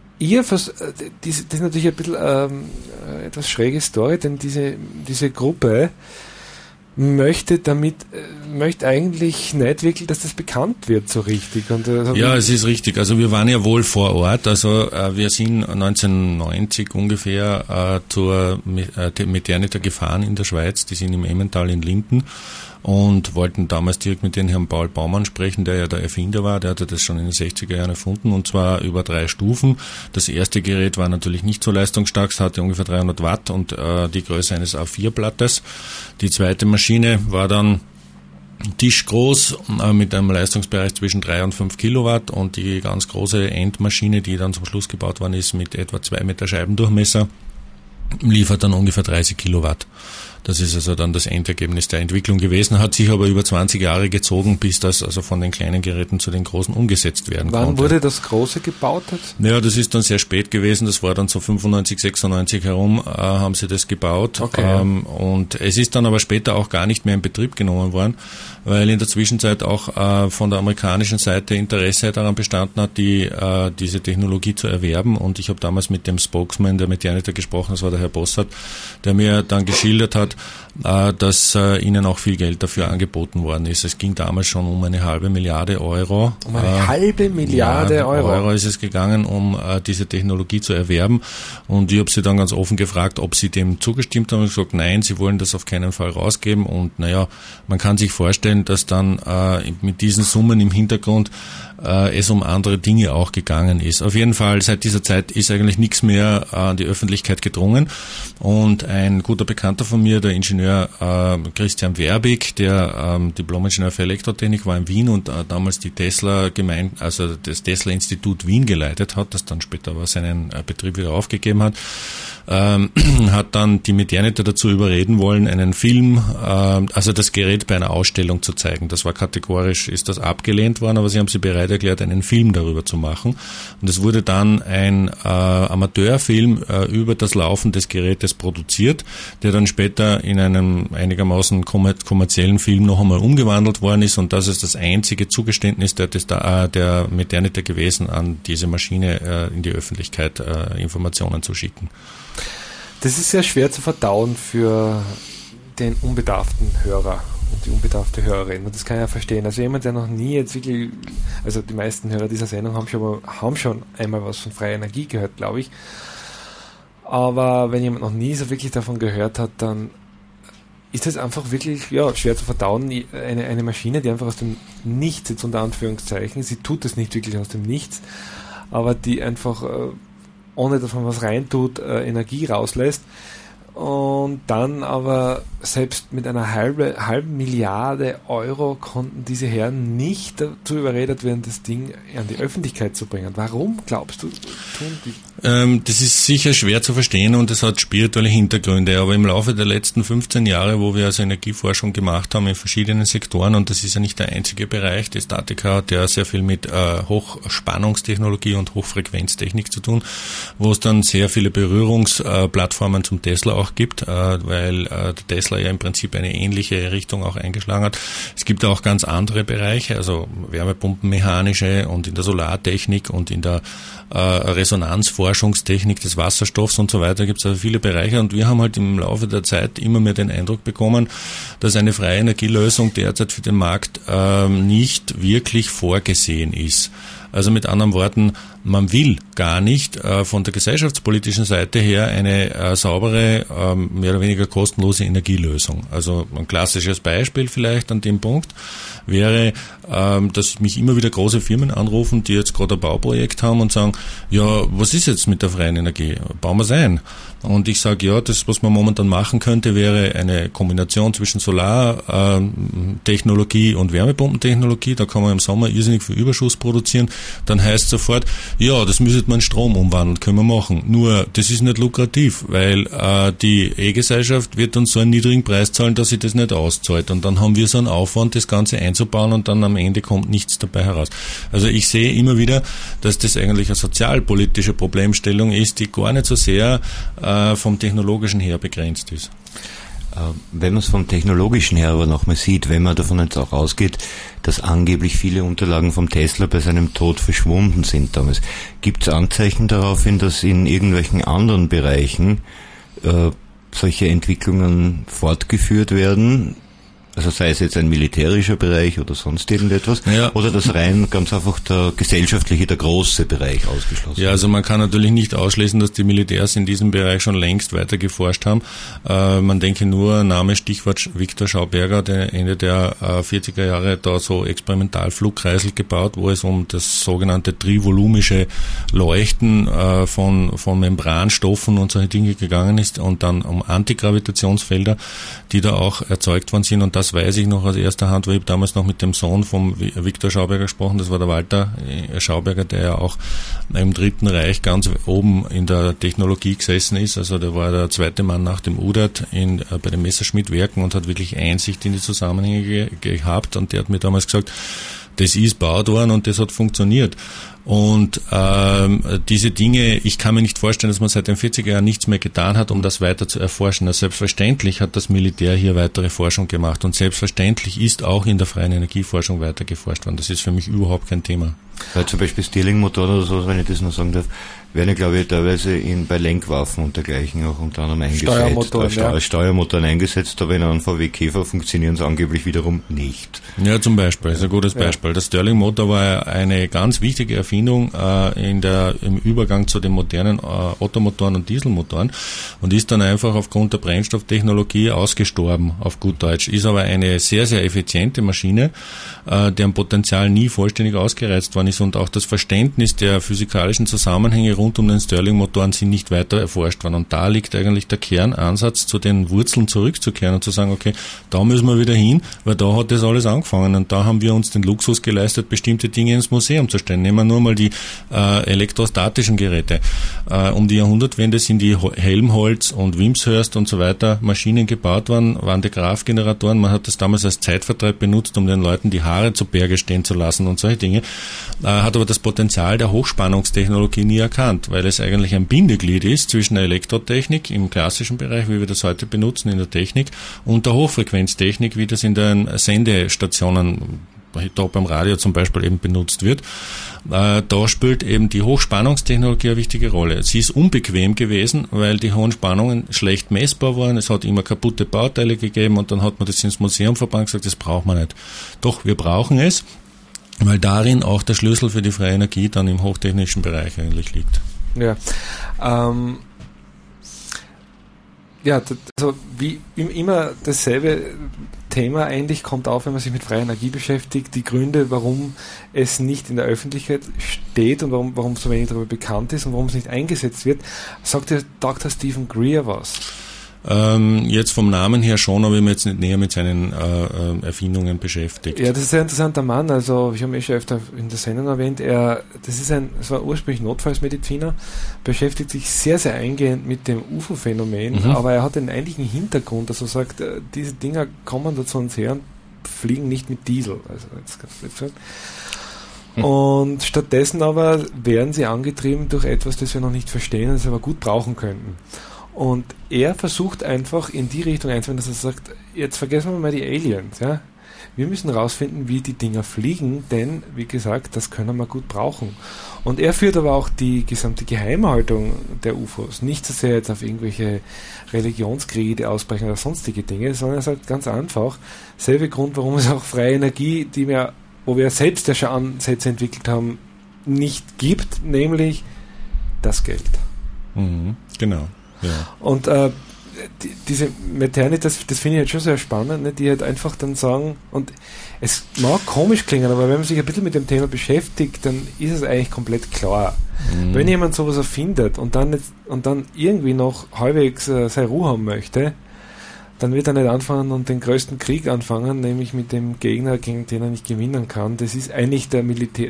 ist natürlich ein bisschen etwas schräge Story, denn diese Gruppe möchte eigentlich nicht wirklich, dass das bekannt wird so richtig. Und, es ist richtig. Also wir waren ja wohl vor Ort. Also wir sind 1990 ungefähr zur Meternita gefahren in der Schweiz. Die sind im Emmental in Linden und wollten damals direkt mit dem Herrn Paul Baumann sprechen, der ja der Erfinder war. Der hatte das schon in den 60er Jahren erfunden und zwar über 3 Stufen. Das erste Gerät war natürlich nicht so leistungsstark, es hatte ungefähr 300 Watt und die Größe eines A4-Blattes. Die zweite Maschine war dann tischgroß mit einem Leistungsbereich zwischen 3 und 5 Kilowatt und die ganz große Endmaschine, die dann zum Schluss gebaut worden ist, mit etwa 2 Meter Scheibendurchmesser, liefert dann ungefähr 30 Kilowatt. Das ist also dann das Endergebnis der Entwicklung gewesen, hat sich aber über 20 Jahre gezogen, bis das also von den kleinen Geräten zu den großen umgesetzt werden konnte. Wann wurde das große gebaut? Naja, das ist dann sehr spät gewesen, das war dann so 95, 96 herum, haben sie das gebaut. Okay. Und es ist dann aber später auch gar nicht mehr in Betrieb genommen worden, weil in der Zwischenzeit auch von der amerikanischen Seite Interesse daran bestanden hat, diese Technologie zu erwerben. Und ich habe damals mit dem Spokesman der Meternita gesprochen, das war der Herr Bossart, der mir dann geschildert hat, dass ihnen auch viel Geld dafür angeboten worden ist. Es ging damals schon um eine halbe Milliarde Euro. Um eine halbe Milliarde Euro? Euro ist es gegangen, um diese Technologie zu erwerben. Und ich habe sie dann ganz offen gefragt, ob sie dem zugestimmt haben. Ich habe gesagt, nein, sie wollen das auf keinen Fall rausgeben. Und naja, man kann sich vorstellen, dass dann mit diesen Summen im Hintergrund es um andere Dinge auch gegangen ist. Auf jeden Fall, seit dieser Zeit ist eigentlich nichts mehr an die Öffentlichkeit gedrungen. Und ein guter Bekannter von mir, der Ingenieur Christian Werbig, der Diplom-Ingenieur für Elektrotechnik war in Wien und damals die also das Tesla-Institut Wien geleitet hat, das dann später aber seinen Betrieb wieder aufgegeben hat, hat dann die Medianiter dazu überreden wollen, einen Film, also das Gerät bei einer Ausstellung zu zeigen. Das war kategorisch, ist das abgelehnt worden, aber sie haben sich bereit erklärt, einen Film darüber zu machen. Und es wurde dann ein Amateurfilm über das Laufen des Gerätes produziert, der dann später in einem einigermaßen kommerziellen Film noch einmal umgewandelt worden ist, und das ist das einzige Zugeständnis der Medianiter gewesen, an diese Maschine in die Öffentlichkeit Informationen zu schicken. Das ist sehr schwer zu verdauen für den unbedarften Hörer und die unbedarfte Hörerin. Und das kann ich ja verstehen. Also jemand, der noch nie jetzt wirklich, also die meisten Hörer dieser Sendung haben schon einmal was von freier Energie gehört, glaube ich. Aber wenn jemand noch nie so wirklich davon gehört hat, dann ist das einfach wirklich schwer zu verdauen. Eine Maschine, die einfach aus dem Nichts, jetzt unter Anführungszeichen, sie tut es nicht wirklich aus dem Nichts, aber die einfach ohne dass man was reintut, Energie rauslässt, und dann aber selbst mit einer halben Milliarde Euro konnten diese Herren nicht dazu überredet werden, das Ding an die Öffentlichkeit zu bringen. Warum, glaubst du, tun die? Das ist sicher schwer zu verstehen und es hat spirituelle Hintergründe, aber im Laufe der letzten 15 Jahre, wo wir also Energieforschung gemacht haben in verschiedenen Sektoren, und das ist ja nicht der einzige Bereich, die Statika hat ja sehr viel mit Hochspannungstechnologie und Hochfrequenztechnik zu tun, wo es dann sehr viele Berührungsplattformen zum Tesla auch gibt, weil der Tesla ja im Prinzip eine ähnliche Richtung auch eingeschlagen hat. Es gibt auch ganz andere Bereiche, also Wärmepumpenmechanische und in der Solartechnik und in der Resonanzforschungstechnik des Wasserstoffs und so weiter gibt es also viele Bereiche, und wir haben halt im Laufe der Zeit immer mehr den Eindruck bekommen, dass eine freie Energielösung derzeit für den Markt nicht wirklich vorgesehen ist. Also mit anderen Worten, man will gar nicht von der gesellschaftspolitischen Seite her eine saubere, mehr oder weniger kostenlose Energielösung. Also ein klassisches Beispiel vielleicht an dem Punkt wäre, dass mich immer wieder große Firmen anrufen, die jetzt gerade ein Bauprojekt haben und sagen, ja, was ist jetzt mit der freien Energie? Bauen wir es ein. Und ich sage, ja, das, was man momentan machen könnte, wäre eine Kombination zwischen Solartechnologie und Wärmepumpentechnologie. Da kann man im Sommer irrsinnig viel Überschuss produzieren. Dann heißt sofort, ja, das müsste man in Strom umwandeln, können wir machen. Nur, das ist nicht lukrativ, weil die E-Gesellschaft wird uns so einen niedrigen Preis zahlen, dass sie das nicht auszahlt. Und dann haben wir so einen Aufwand, das Ganze einzubauen, und dann am Ende kommt nichts dabei heraus. Also ich sehe immer wieder, dass das eigentlich eine sozialpolitische Problemstellung ist, die gar nicht so sehr vom Technologischen her begrenzt ist. Wenn man es vom Technologischen her aber nochmal sieht, wenn man davon jetzt auch ausgeht, dass angeblich viele Unterlagen vom Tesla bei seinem Tod verschwunden sind damals, gibt es Anzeichen darauf hin, dass in irgendwelchen anderen Bereichen solche Entwicklungen fortgeführt werden? Also sei es jetzt ein militärischer Bereich oder sonst irgendetwas, ja. Oder dass rein ganz einfach der gesellschaftliche, der große Bereich ausgeschlossen wird? Ja, also man kann natürlich nicht ausschließen, dass die Militärs in diesem Bereich schon längst weiter geforscht haben. Man denke nur, Name, Stichwort Viktor Schauberger, der Ende der 40er Jahre da so Experimentalflugkreisel gebaut, wo es um das sogenannte trivolumische Leuchten von Membranstoffen und solche Dinge gegangen ist, und dann um Antigravitationsfelder, die da auch erzeugt worden sind, und das weiß ich noch aus erster Hand, weil ich damals noch mit dem Sohn vom Viktor Schauberger gesprochen, das war der Walter Schauberger, der ja auch im Dritten Reich ganz oben in der Technologie gesessen ist, also der war der zweite Mann nach dem Udert bei den Messerschmitt-Werken und hat wirklich Einsicht in die Zusammenhänge gehabt, und der hat mir damals gesagt, das ist gebaut worden und das hat funktioniert. Und diese Dinge, ich kann mir nicht vorstellen, dass man seit den 40er Jahren nichts mehr getan hat, um das weiter zu erforschen. Also selbstverständlich hat das Militär hier weitere Forschung gemacht, und selbstverständlich ist auch in der freien Energieforschung weiter geforscht worden. Das ist für mich überhaupt kein Thema. Weil zum Beispiel Stirling-Motoren oder so, wenn ich das noch sagen darf, werden ja, glaube ich, teilweise bei Lenkwaffen und dergleichen auch unter anderem eingesetzt. Steuermotoren eingesetzt, aber in einem VW Käfer funktionieren sie angeblich wiederum nicht. Ja, zum Beispiel, ist ein gutes Beispiel. Der Stirling-Motor war eine ganz wichtige Erfindung im Übergang zu den modernen Ottomotoren und Dieselmotoren und ist dann einfach aufgrund der Brennstofftechnologie ausgestorben, auf gut Deutsch. Ist aber eine sehr, sehr effiziente Maschine, deren Potenzial nie vollständig ausgereizt worden ist und auch das Verständnis der physikalischen Zusammenhänge rund um den Stirling-Motoren sind nicht weiter erforscht worden. Und da liegt eigentlich der Kernansatz, zu den Wurzeln zurückzukehren und zu sagen, okay, da müssen wir wieder hin, weil da hat das alles angefangen und da haben wir uns den Luxus geleistet, bestimmte Dinge ins Museum zu stellen. Nehmen wir nur mal die elektrostatischen Geräte. Um die Jahrhundertwende sind die Helmholtz und Wimshurst und so weiter Maschinen gebaut worden, waren die Kraftgeneratoren. Man hat das damals als Zeitvertreib benutzt, um den Leuten die Haare zu Berge stehen zu lassen und solche Dinge. Hat aber das Potenzial der Hochspannungstechnologie nie erkannt, weil es eigentlich ein Bindeglied ist zwischen der Elektrotechnik im klassischen Bereich, wie wir das heute benutzen in der Technik, und der Hochfrequenztechnik, wie das in den Sendestationen da beim Radio zum Beispiel eben benutzt wird. Da spielt eben die Hochspannungstechnologie eine wichtige Rolle. Sie ist unbequem gewesen, weil die hohen Spannungen schlecht messbar waren. Es hat immer kaputte Bauteile gegeben und dann hat man das ins Museum verbannt und gesagt, das braucht man nicht. Doch, wir brauchen es, weil darin auch der Schlüssel für die freie Energie dann im hochtechnischen Bereich eigentlich liegt. Ja, also wie immer dasselbe Thema eigentlich kommt auf, wenn man sich mit freier Energie beschäftigt, die Gründe, warum es nicht in der Öffentlichkeit steht und warum so wenig darüber bekannt ist und warum es nicht eingesetzt wird. Sagt der Dr. Stephen Greer was? Jetzt vom Namen her schon, aber ich habe mich jetzt nicht näher mit seinen Erfindungen beschäftigt. Ja, das ist ein sehr interessanter Mann, also ich habe schon öfter in der Sendung erwähnt, das war ursprünglich Notfallsmediziner, beschäftigt sich sehr, sehr eingehend mit dem UFO-Phänomen, aber er hat den eigentlichen Hintergrund, also sagt, diese Dinger kommen da zu uns her und fliegen nicht mit Diesel, also jetzt ganz blöd gesagt. Und stattdessen aber werden sie angetrieben durch etwas, das wir noch nicht verstehen, das wir aber gut brauchen könnten. Und er versucht einfach in die Richtung einzuwenden, dass er sagt, jetzt vergessen wir mal die Aliens, ja. Wir müssen rausfinden, wie die Dinger fliegen, denn, wie gesagt, das können wir gut brauchen. Und er führt aber auch die gesamte Geheimhaltung der UFOs, nicht so sehr jetzt auf irgendwelche Religionskriege, die ausbrechen oder sonstige Dinge, sondern er sagt ganz einfach, selbe Grund, warum es auch freie Energie, wo wir selbst ja schon Ansätze entwickelt haben, nicht gibt, nämlich das Geld. Genau. Ja. Und diese Maternity, das finde ich halt schon sehr spannend, ne, die halt einfach dann sagen, und es mag komisch klingen, aber wenn man sich ein bisschen mit dem Thema beschäftigt, dann ist es eigentlich komplett klar. Wenn jemand sowas erfindet und dann irgendwie noch halbwegs seine Ruhe haben möchte, dann wird er nicht anfangen und den größten Krieg anfangen, nämlich mit dem Gegner, gegen den er nicht gewinnen kann. Das ist eigentlich der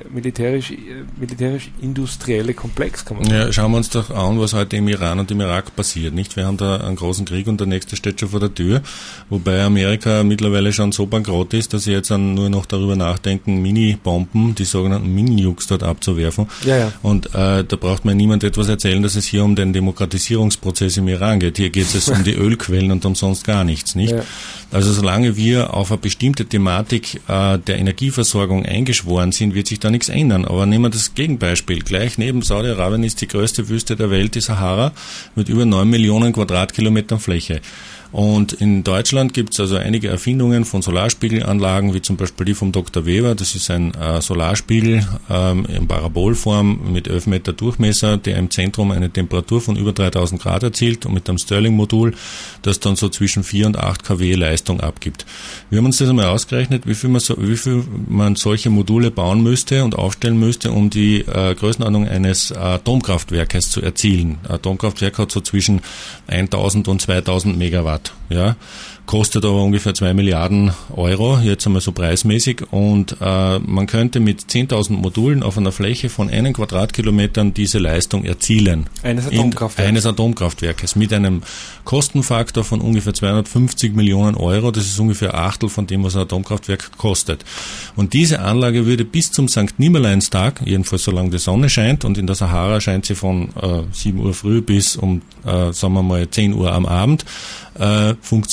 militärisch-industrielle Komplex, kann man sagen. Ja, schauen wir uns doch an, was heute im Iran und im Irak passiert, nicht? Wir haben da einen großen Krieg und der nächste steht schon vor der Tür, wobei Amerika mittlerweile schon so bankrott ist, dass sie jetzt nur noch darüber nachdenken, Mini-Bomben, die sogenannten Mini-Nukes dort abzuwerfen. Ja. Und da braucht mir niemand etwas erzählen, dass es hier um den Demokratisierungsprozess im Iran geht. Hier geht es um die Ölquellen und umsonst gar nichts, nicht? Ja. Also solange wir auf eine bestimmte Thematik der Energieversorgung eingeschworen sind, wird sich da nichts ändern. Aber nehmen wir das Gegenbeispiel. Gleich neben Saudi-Arabien ist die größte Wüste der Welt, die Sahara, mit über 9 Millionen Quadratkilometern Fläche. Und in Deutschland gibt es also einige Erfindungen von Solarspiegelanlagen, wie zum Beispiel die vom Dr. Weber. Das ist ein Solarspiegel in Parabolform mit 11 Meter Durchmesser, der im Zentrum eine Temperatur von über 3000 Grad erzielt und mit einem Stirling-Modul, das dann so zwischen 4 und 8 kW Leistung abgibt. Wir haben uns das einmal ausgerechnet, wie viel man solche Module bauen müsste und aufstellen müsste, um die Größenordnung eines Atomkraftwerkes zu erzielen. Ein Atomkraftwerk hat so zwischen 1000 und 2000 Megawatt. Ja, kostet aber ungefähr 2 Milliarden Euro, jetzt einmal so preismäßig, und man könnte mit 10.000 Modulen auf einer Fläche von 1 Quadratkilometern diese Leistung erzielen. Eines Atomkraftwerkes mit einem Kostenfaktor von ungefähr 250 Millionen Euro, das ist ungefähr ein Achtel von dem, was ein Atomkraftwerk kostet. Und diese Anlage würde bis zum St. Nimmerleinstag, jedenfalls solange die Sonne scheint, und in der Sahara scheint sie von 7 Uhr früh bis um, sagen wir mal, 10 Uhr am Abend, funktionieren.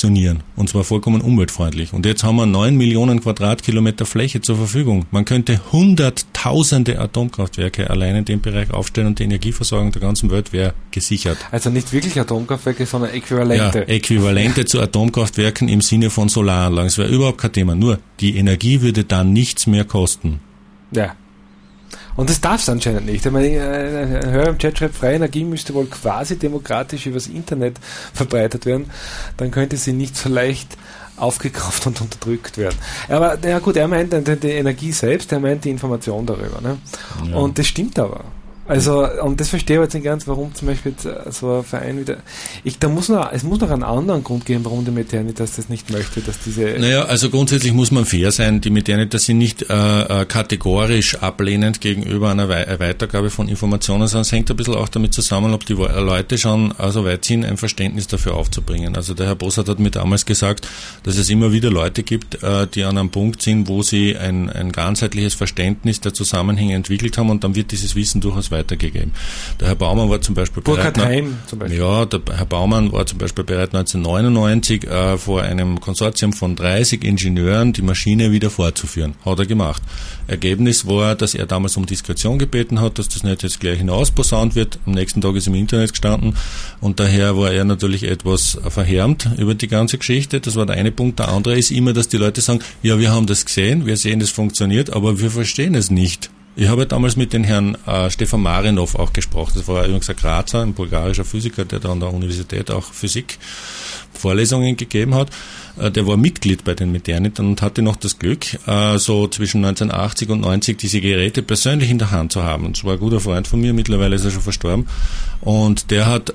und zwar vollkommen umweltfreundlich. Und jetzt haben wir 9 Millionen Quadratkilometer Fläche zur Verfügung. Man könnte hunderttausende Atomkraftwerke allein in dem Bereich aufstellen und die Energieversorgung der ganzen Welt wäre gesichert. Also nicht wirklich Atomkraftwerke, sondern Äquivalente. Ja, Äquivalente zu Atomkraftwerken im Sinne von Solaranlagen. Das wäre überhaupt kein Thema. Nur, die Energie würde dann nichts mehr kosten. Ja. Und das darf es anscheinend nicht. Ich meine, ein Hörer im Chat schreibt, freie Energie müsste wohl quasi demokratisch übers Internet verbreitet werden. Dann könnte sie nicht so leicht aufgekauft und unterdrückt werden. Aber ja gut, er meint die Energie selbst, er meint die Information darüber. Ne? Ja. Und das stimmt aber. Also, und das verstehe ich jetzt nicht ganz, warum zum Beispiel jetzt so ein Verein wieder, es muss noch einen anderen Grund geben, warum die Meternitas das nicht möchte, dass diese... Naja, also grundsätzlich muss man fair sein, die Meternitas sind nicht kategorisch ablehnend gegenüber einer Weitergabe von Informationen, sondern es hängt ein bisschen auch damit zusammen, ob die Leute schon so weit sind, ein Verständnis dafür aufzubringen. Also der Herr Bossart hat mir damals gesagt, dass es immer wieder Leute gibt, die an einem Punkt sind, wo sie ein ganzheitliches Verständnis der Zusammenhänge entwickelt haben und dann wird dieses Wissen durchaus weitergegeben. Der Herr Baumann war zum Beispiel bereit, der Herr Baumann war zum Beispiel bereit 1999 vor einem Konsortium von 30 Ingenieuren die Maschine wieder fortzuführen. Hat er gemacht. Ergebnis war, dass er damals um Diskretion gebeten hat, dass das nicht jetzt gleich hinausposaunt wird. Am nächsten Tag ist im Internet gestanden und daher war er natürlich etwas verhärmt über die ganze Geschichte. Das war der eine Punkt. Der andere ist immer, dass die Leute sagen, ja, wir haben das gesehen, wir sehen, das funktioniert, aber wir verstehen es nicht. Ich habe damals mit dem Herrn Stefan Marinov auch gesprochen. Das war übrigens ein Grazer, ein bulgarischer Physiker, der da an der Universität auch Physik-Vorlesungen gegeben hat. Der war Mitglied bei den Meternitas und hatte noch das Glück, so zwischen 1980 und 90 diese Geräte persönlich in der Hand zu haben. Und das war ein guter Freund von mir, mittlerweile ist er schon verstorben. Und der hat,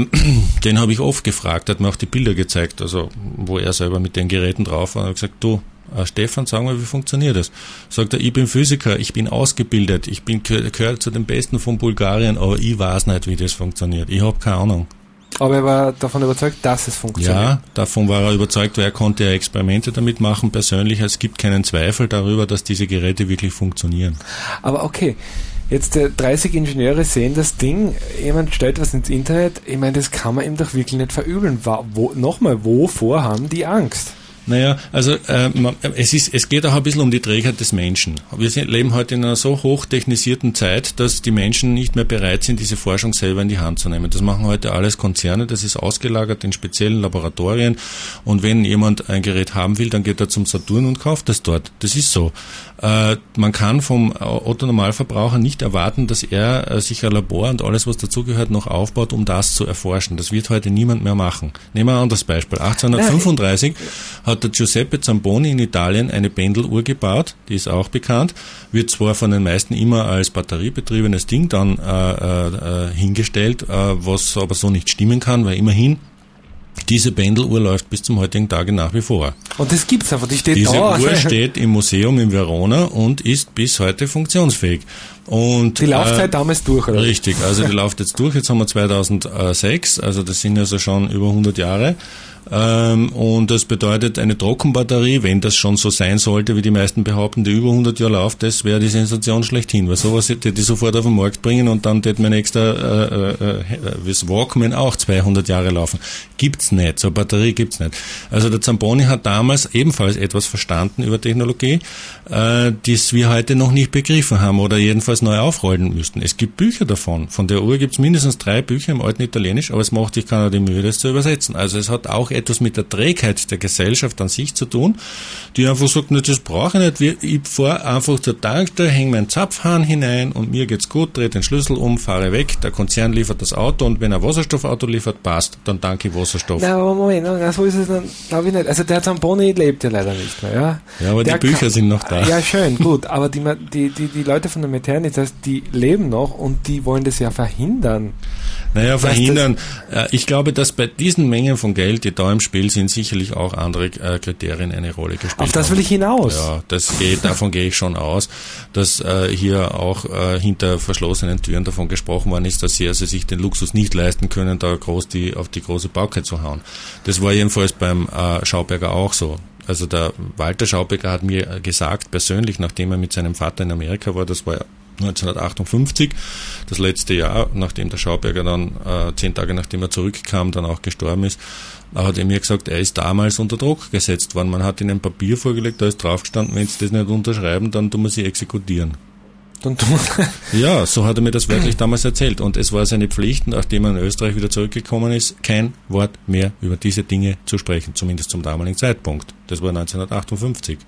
den habe ich oft gefragt, hat mir auch die Bilder gezeigt, also wo er selber mit den Geräten drauf war. Und hat gesagt, du, Stefan, sag mal, wie funktioniert das? Sagt er, ich bin Physiker, ich bin ausgebildet, gehöre zu den Besten von Bulgarien, aber ich weiß nicht, wie das funktioniert. Ich habe keine Ahnung. Aber er war davon überzeugt, dass es funktioniert. Ja, davon war er überzeugt, weil er konnte ja Experimente damit machen, persönlich. Es gibt keinen Zweifel darüber, dass diese Geräte wirklich funktionieren. Aber okay, jetzt 30 Ingenieure sehen das Ding, jemand stellt was ins Internet, ich meine, das kann man ihm doch wirklich nicht verübeln. Wovor haben die Angst? Naja, also es geht auch ein bisschen um die Trägheit des Menschen. Wir leben heute in einer so hochtechnisierten Zeit, dass die Menschen nicht mehr bereit sind, diese Forschung selber in die Hand zu nehmen. Das machen heute alles Konzerne, das ist ausgelagert in speziellen Laboratorien und wenn jemand ein Gerät haben will, dann geht er zum Saturn und kauft das dort. Das ist so. Man kann vom Otto-Normalverbraucher nicht erwarten, dass er sich ein Labor und alles, was dazugehört, noch aufbaut, um das zu erforschen. Das wird heute niemand mehr machen. Nehmen wir ein anderes Beispiel. 1835 hat der Giuseppe Zamboni in Italien eine Pendeluhr gebaut, die ist auch bekannt, wird zwar von den meisten immer als batteriebetriebenes Ding dann hingestellt, was aber so nicht stimmen kann, weil immerhin diese Pendeluhr läuft bis zum heutigen Tage nach wie vor. Und das gibt's einfach, die steht Diese da. Uhr steht im Museum in Verona und ist bis heute funktionsfähig. Und die Laufzeit damals durch, oder? Richtig, also die läuft jetzt durch, jetzt haben wir 2006, also das sind also schon über 100 Jahre. Und das bedeutet, eine Trockenbatterie, wenn das schon so sein sollte, wie die meisten behaupten, die über 100 Jahre läuft, das wäre die Sensation schlechthin, weil sowas hätte die sofort auf den Markt bringen und dann hätte mein nächster das Walkman auch 200 Jahre laufen. Gibt's nicht, so eine Batterie gibt's nicht. Also der Zamboni hat damals ebenfalls etwas verstanden über Technologie, das wir heute noch nicht begriffen haben oder jedenfalls neu aufrollen müssten. Es gibt Bücher davon. Von der Uhr gibt's mindestens 3 Bücher im alten Italienisch, aber es macht sich keiner die Mühe, das zu übersetzen. Also es hat auch etwas mit der Trägheit der Gesellschaft an sich zu tun, die einfach sagt, ne, das brauche ich nicht, ich fahre einfach zur Tankstelle, hänge meinen Zapfhahn hinein und mir geht's gut, drehe den Schlüssel um, fahre weg, der Konzern liefert das Auto und wenn er Wasserstoffauto liefert, passt, dann danke ich Wasserstoff. Na, aber Moment, so ist es dann, glaube ich nicht. Also der Zamboni lebt ja leider nicht mehr, ja. Ja, aber die Bücher sind noch da. Ja, schön, gut, aber die Leute von der Meternitas, die leben noch und die wollen das ja verhindern. Naja, verhindern. Ich glaube, dass bei diesen Mengen von Geld, die da im Spiel sind, sicherlich auch andere Kriterien eine Rolle gespielt haben. Auf das will ich hinaus. Ja, davon gehe ich schon aus, dass hier auch hinter verschlossenen Türen davon gesprochen worden ist, dass sie also sich den Luxus nicht leisten können, da auf die große Pauke zu hauen. Das war jedenfalls beim Schauberger auch so. Also der Walter Schauberger hat mir gesagt, persönlich, nachdem er mit seinem Vater in Amerika war, das war 1958, das letzte Jahr, nachdem der Schauberger dann 10 Tage nachdem er zurückkam, dann auch gestorben ist, hat er mir gesagt, er ist damals unter Druck gesetzt worden. Man hat ihm ein Papier vorgelegt, da ist drauf gestanden, wenn Sie das nicht unterschreiben, dann tun wir Sie exekutieren. Ja, so hat er mir das wirklich damals erzählt. Und es war seine Pflicht, nachdem er in Österreich wieder zurückgekommen ist, kein Wort mehr über diese Dinge zu sprechen, zumindest zum damaligen Zeitpunkt. Das war 1958.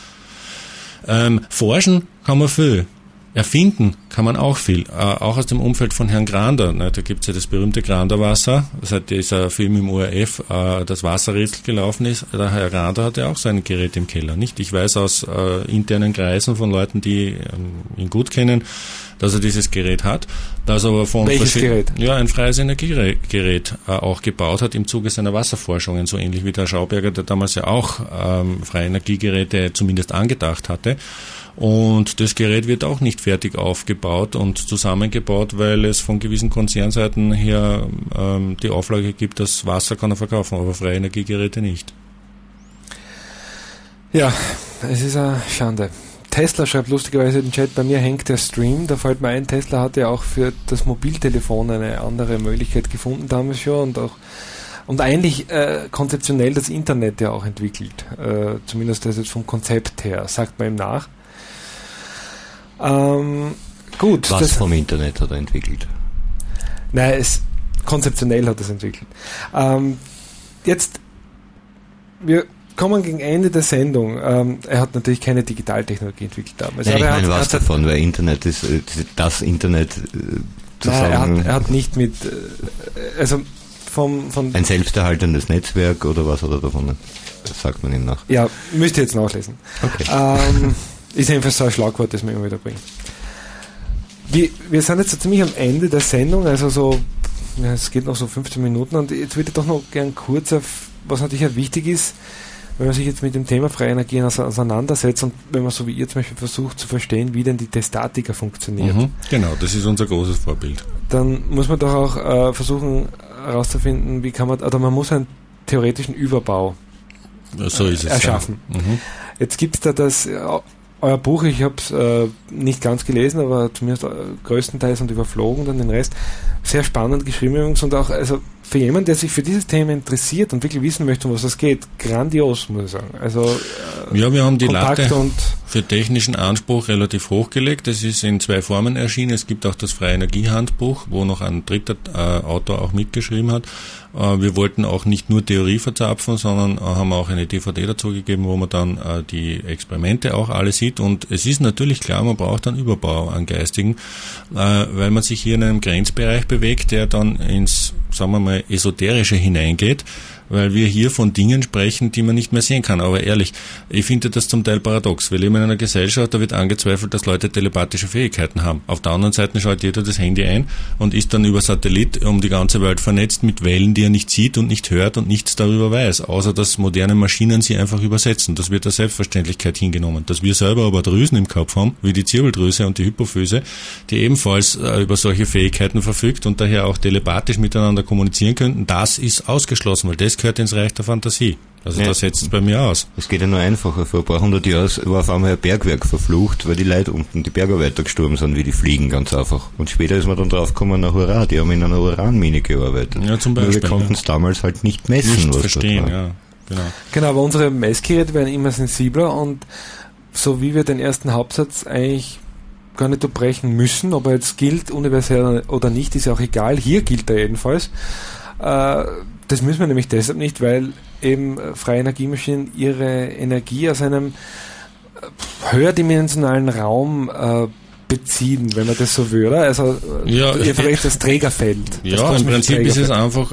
Forschen kann man viel. Erfinden kann man auch viel, auch aus dem Umfeld von Herrn Grander. Da gibt es ja das berühmte Granderwasser, seit dieser Film im ORF das Wasserrätsel gelaufen ist. Der Herr Grander hatte auch sein Gerät im Keller, nicht? Ich weiß aus internen Kreisen von Leuten, die ihn gut kennen, dass er dieses Gerät hat, dass er aber von Welches Gerät? Ja, ein freies Energiegerät auch gebaut hat im Zuge seiner Wasserforschungen, so ähnlich wie der Schauberger, der damals ja auch freie Energiegeräte zumindest angedacht hatte. Und das Gerät wird auch nicht fertig aufgebaut und zusammengebaut, weil es von gewissen Konzernseiten her die Auflage gibt, dass Wasser kann er verkaufen, aber freie Energiegeräte nicht. Ja, es ist eine Schande. Tesla schreibt lustigerweise in den Chat, bei mir hängt der Stream, da fällt mir ein, Tesla hatte ja auch für das Mobiltelefon eine andere Möglichkeit gefunden damals schon und eigentlich konzeptionell das Internet ja auch entwickelt. Zumindest das jetzt vom Konzept her, sagt man ihm nach. Gut. Was vom Internet hat er entwickelt? Nein, konzeptionell hat er es entwickelt. Jetzt, wir kommen gegen Ende der Sendung. Er hat natürlich keine Digitaltechnologie entwickelt damals. Nein, ich meine was davon, weil Internet ist das Internet zu sagen. Er hat nicht mit, also von ein selbsterhaltendes Netzwerk oder was hat er davon? Das sagt man ihm nach. Ja, müsst ihr jetzt nachlesen. Okay. Ist jedenfalls so ein Schlagwort, das wir immer wieder bringen. Wir sind jetzt so ziemlich am Ende der Sendung, also so, ja, es geht noch so 15 Minuten und jetzt würde ich doch noch gern kurz auf, was natürlich ja wichtig ist, wenn man sich jetzt mit dem Thema freie Energien auseinandersetzt und wenn man so wie ihr zum Beispiel versucht zu verstehen, wie denn die Testatika funktioniert. Genau, das ist unser großes Vorbild. Dann muss man doch auch versuchen herauszufinden, wie kann man, oder man muss einen theoretischen Überbau erschaffen. Ja. Jetzt gibt es da das euer Buch, ich habe es nicht ganz gelesen, aber zumindest größtenteils und überflogen dann den Rest. Sehr spannend geschrieben übrigens und auch, also für jemanden, der sich für dieses Thema interessiert und wirklich wissen möchte, um was es geht, grandios, muss ich sagen. Also ja, wir haben die Kontakt Latte für technischen Anspruch relativ hochgelegt. Es ist in 2 Formen erschienen. Es gibt auch das Freie Energiehandbuch, wo noch ein dritter Autor auch mitgeschrieben hat. Wir wollten auch nicht nur Theorie verzapfen, sondern haben auch eine DVD dazu gegeben, wo man dann die Experimente auch alle sieht. Und es ist natürlich klar, man braucht einen Überbau an Geistigen, weil man sich hier in einem Grenzbereich bewegt, der dann ins, sagen wir mal, Esoterische hineingeht, weil wir hier von Dingen sprechen, die man nicht mehr sehen kann. Aber ehrlich, ich finde das zum Teil paradox. Wir leben in einer Gesellschaft, da wird angezweifelt, dass Leute telepathische Fähigkeiten haben. Auf der anderen Seite schaut jeder das Handy ein und ist dann über Satellit um die ganze Welt vernetzt mit Wellen, die er nicht sieht und nicht hört und nichts darüber weiß, außer dass moderne Maschinen sie einfach übersetzen. Das wird als Selbstverständlichkeit hingenommen. Dass wir selber aber Drüsen im Kopf haben, wie die Zirbeldrüse und die Hypophyse, die ebenfalls über solche Fähigkeiten verfügt und daher auch telepathisch miteinander kommunizieren könnten, das ist ausgeschlossen, weil das gehört ins Reich der Fantasie. Also ja, das setzt es bei mir aus. Es geht ja nur einfacher. Vor ein paar 100 Jahren war auf einmal ein Bergwerk verflucht, weil die Leute unten, die Bergarbeiter gestorben sind, wie die Fliegen, ganz einfach. Und später ist man dann drauf gekommen, na hurra, die haben in einer Uranmine gearbeitet. Ja, zum Beispiel. Nur wir konnten es damals halt nicht messen. Nicht was verstehen, ja. Genau, aber unsere Messgeräte werden immer sensibler und so wie wir den ersten Hauptsatz eigentlich gar nicht unterbrechen müssen, ob er jetzt gilt, universell oder nicht, ist ja auch egal. Hier gilt er jedenfalls. Das müssen wir nämlich deshalb nicht, weil eben freie Energiemaschinen ihre Energie aus einem höherdimensionalen Raum beziehen, wenn man das so würde. Also ja, vielleicht das Trägerfeld. Ja, im Prinzip ist es einfach,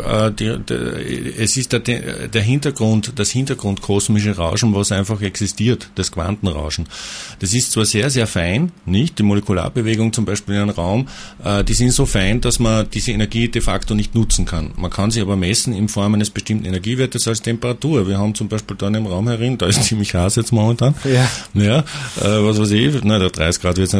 es ist der Hintergrund, das hintergrundkosmische Rauschen, was einfach existiert, das Quantenrauschen. Das ist zwar sehr, sehr fein, nicht? Die Molekularbewegung zum Beispiel in einem Raum, die sind so fein, dass man diese Energie de facto nicht nutzen kann. Man kann sie aber messen in Form eines bestimmten Energiewertes als Temperatur. Wir haben zum Beispiel da in dem Raum herin, da ist ziemlich heiß jetzt momentan. Ja, was weiß ich, der 30 Grad wird es nicht haben, aber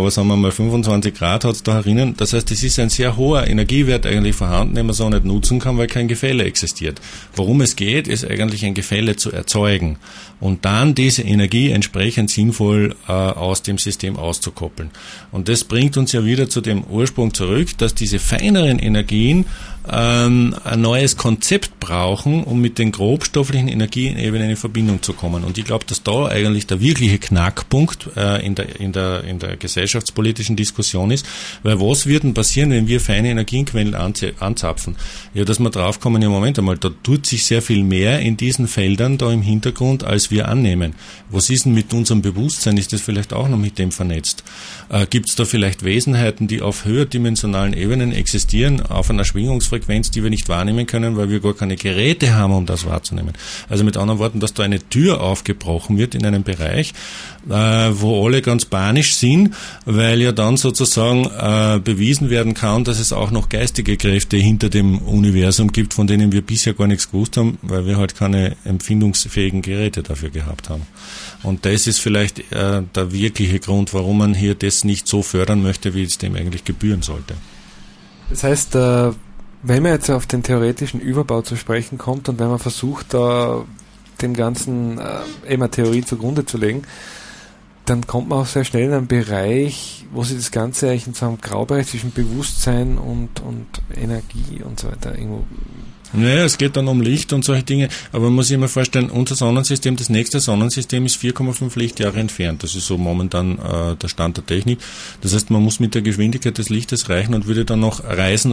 aber sagen wir mal 25 Grad hat es da herinnen. Das heißt, es ist ein sehr hoher Energiewert eigentlich vorhanden, den man so nicht nutzen kann, weil kein Gefälle existiert. Worum es geht, ist eigentlich ein Gefälle zu erzeugen und dann diese Energie entsprechend sinnvoll aus dem System auszukoppeln. Und das bringt uns ja wieder zu dem Ursprung zurück, dass diese feineren Energien ein neues Konzept brauchen, um mit den grobstofflichen Energieebenen in Verbindung zu kommen. Und ich glaube, dass da eigentlich der wirkliche Knackpunkt in der gesellschaftspolitischen Diskussion ist, weil was wird denn passieren, wenn wir feine Energienquellen anzapfen? Ja, dass wir draufkommen, ja Moment einmal, da tut sich sehr viel mehr in diesen Feldern da im Hintergrund, als wir annehmen. Was ist denn mit unserem Bewusstsein? Ist das vielleicht auch noch mit dem vernetzt? Gibt es da vielleicht Wesenheiten, die auf höherdimensionalen Ebenen existieren, auf einer Schwingungsfrequenz, die wir nicht wahrnehmen können, weil wir gar keine Geräte haben, um das wahrzunehmen? Also mit anderen Worten, dass da eine Tür aufgebrochen wird in einem Bereich, wo alle ganz panisch sind, weil ja dann sozusagen bewiesen werden kann, dass es auch noch geistige Kräfte hinter dem Universum gibt, von denen wir bisher gar nichts gewusst haben, weil wir halt keine empfindungsfähigen Geräte dafür gehabt haben. Und das ist vielleicht der wirkliche Grund, warum man hier das nicht so fördern möchte, wie es dem eigentlich gebühren sollte. Das heißt, wenn man jetzt auf den theoretischen Überbau zu sprechen kommt und wenn man versucht, dem Ganzen eine Theorie zugrunde zu legen, dann kommt man auch sehr schnell in einen Bereich, wo sich das Ganze eigentlich in so einem Graubereich zwischen Bewusstsein und Energie und so weiter irgendwo... Naja, es geht dann um Licht und solche Dinge, aber man muss sich mal vorstellen, unser Sonnensystem, das nächste Sonnensystem ist 4,5 Lichtjahre entfernt. Das ist so momentan der Stand der Technik. Das heißt, man muss mit der Geschwindigkeit des Lichtes reisen und würde dann noch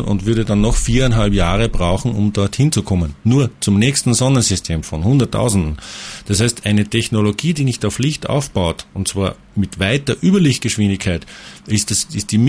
4,5 Jahre brauchen, um dorthin zu kommen. Nur zum nächsten Sonnensystem von Hunderttausenden. Das heißt, eine Technologie, die nicht auf Licht aufbaut, und zwar mit weiter Überlichtgeschwindigkeit, das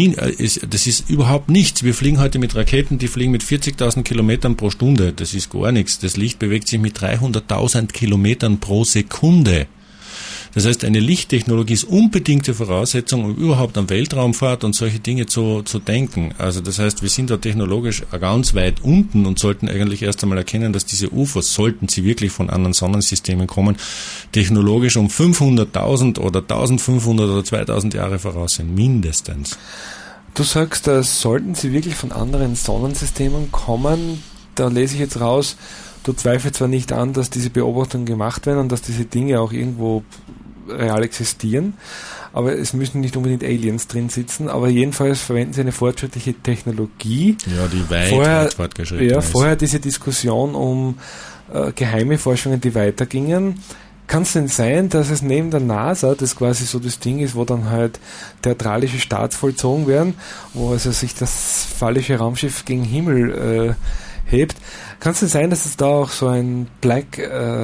ist überhaupt nichts. Wir fliegen heute mit Raketen, die fliegen mit 40.000 Kilometern pro Stunde. Das ist gar nichts. Das Licht bewegt sich mit 300.000 Kilometern pro Sekunde. Das heißt, eine Lichttechnologie ist unbedingte Voraussetzung, um überhaupt an Weltraumfahrt und solche Dinge zu denken. Also das heißt, wir sind da technologisch ganz weit unten und sollten eigentlich erst einmal erkennen, dass diese UFOs, sollten sie wirklich von anderen Sonnensystemen kommen, technologisch um 500.000 oder 1.500 oder 2.000 Jahre voraus sind, mindestens. Du sagst, sollten sie wirklich von anderen Sonnensystemen kommen, da lese ich jetzt raus, du zweifelst zwar nicht an, dass diese Beobachtungen gemacht werden und dass diese Dinge auch irgendwo real existieren, aber es müssen nicht unbedingt Aliens drin sitzen, aber jedenfalls verwenden sie eine fortschrittliche Technologie. Ja, die weit fortgeschritten ist. Vorher diese Diskussion um geheime Forschungen, die weitergingen. Kann es denn sein, dass es neben der NASA, das quasi so das Ding ist, wo dann halt theatralische Starts vollzogen werden, wo also sich das phallische Raumschiff gegen Himmel hebt, kann es denn sein, dass es da auch so ein Black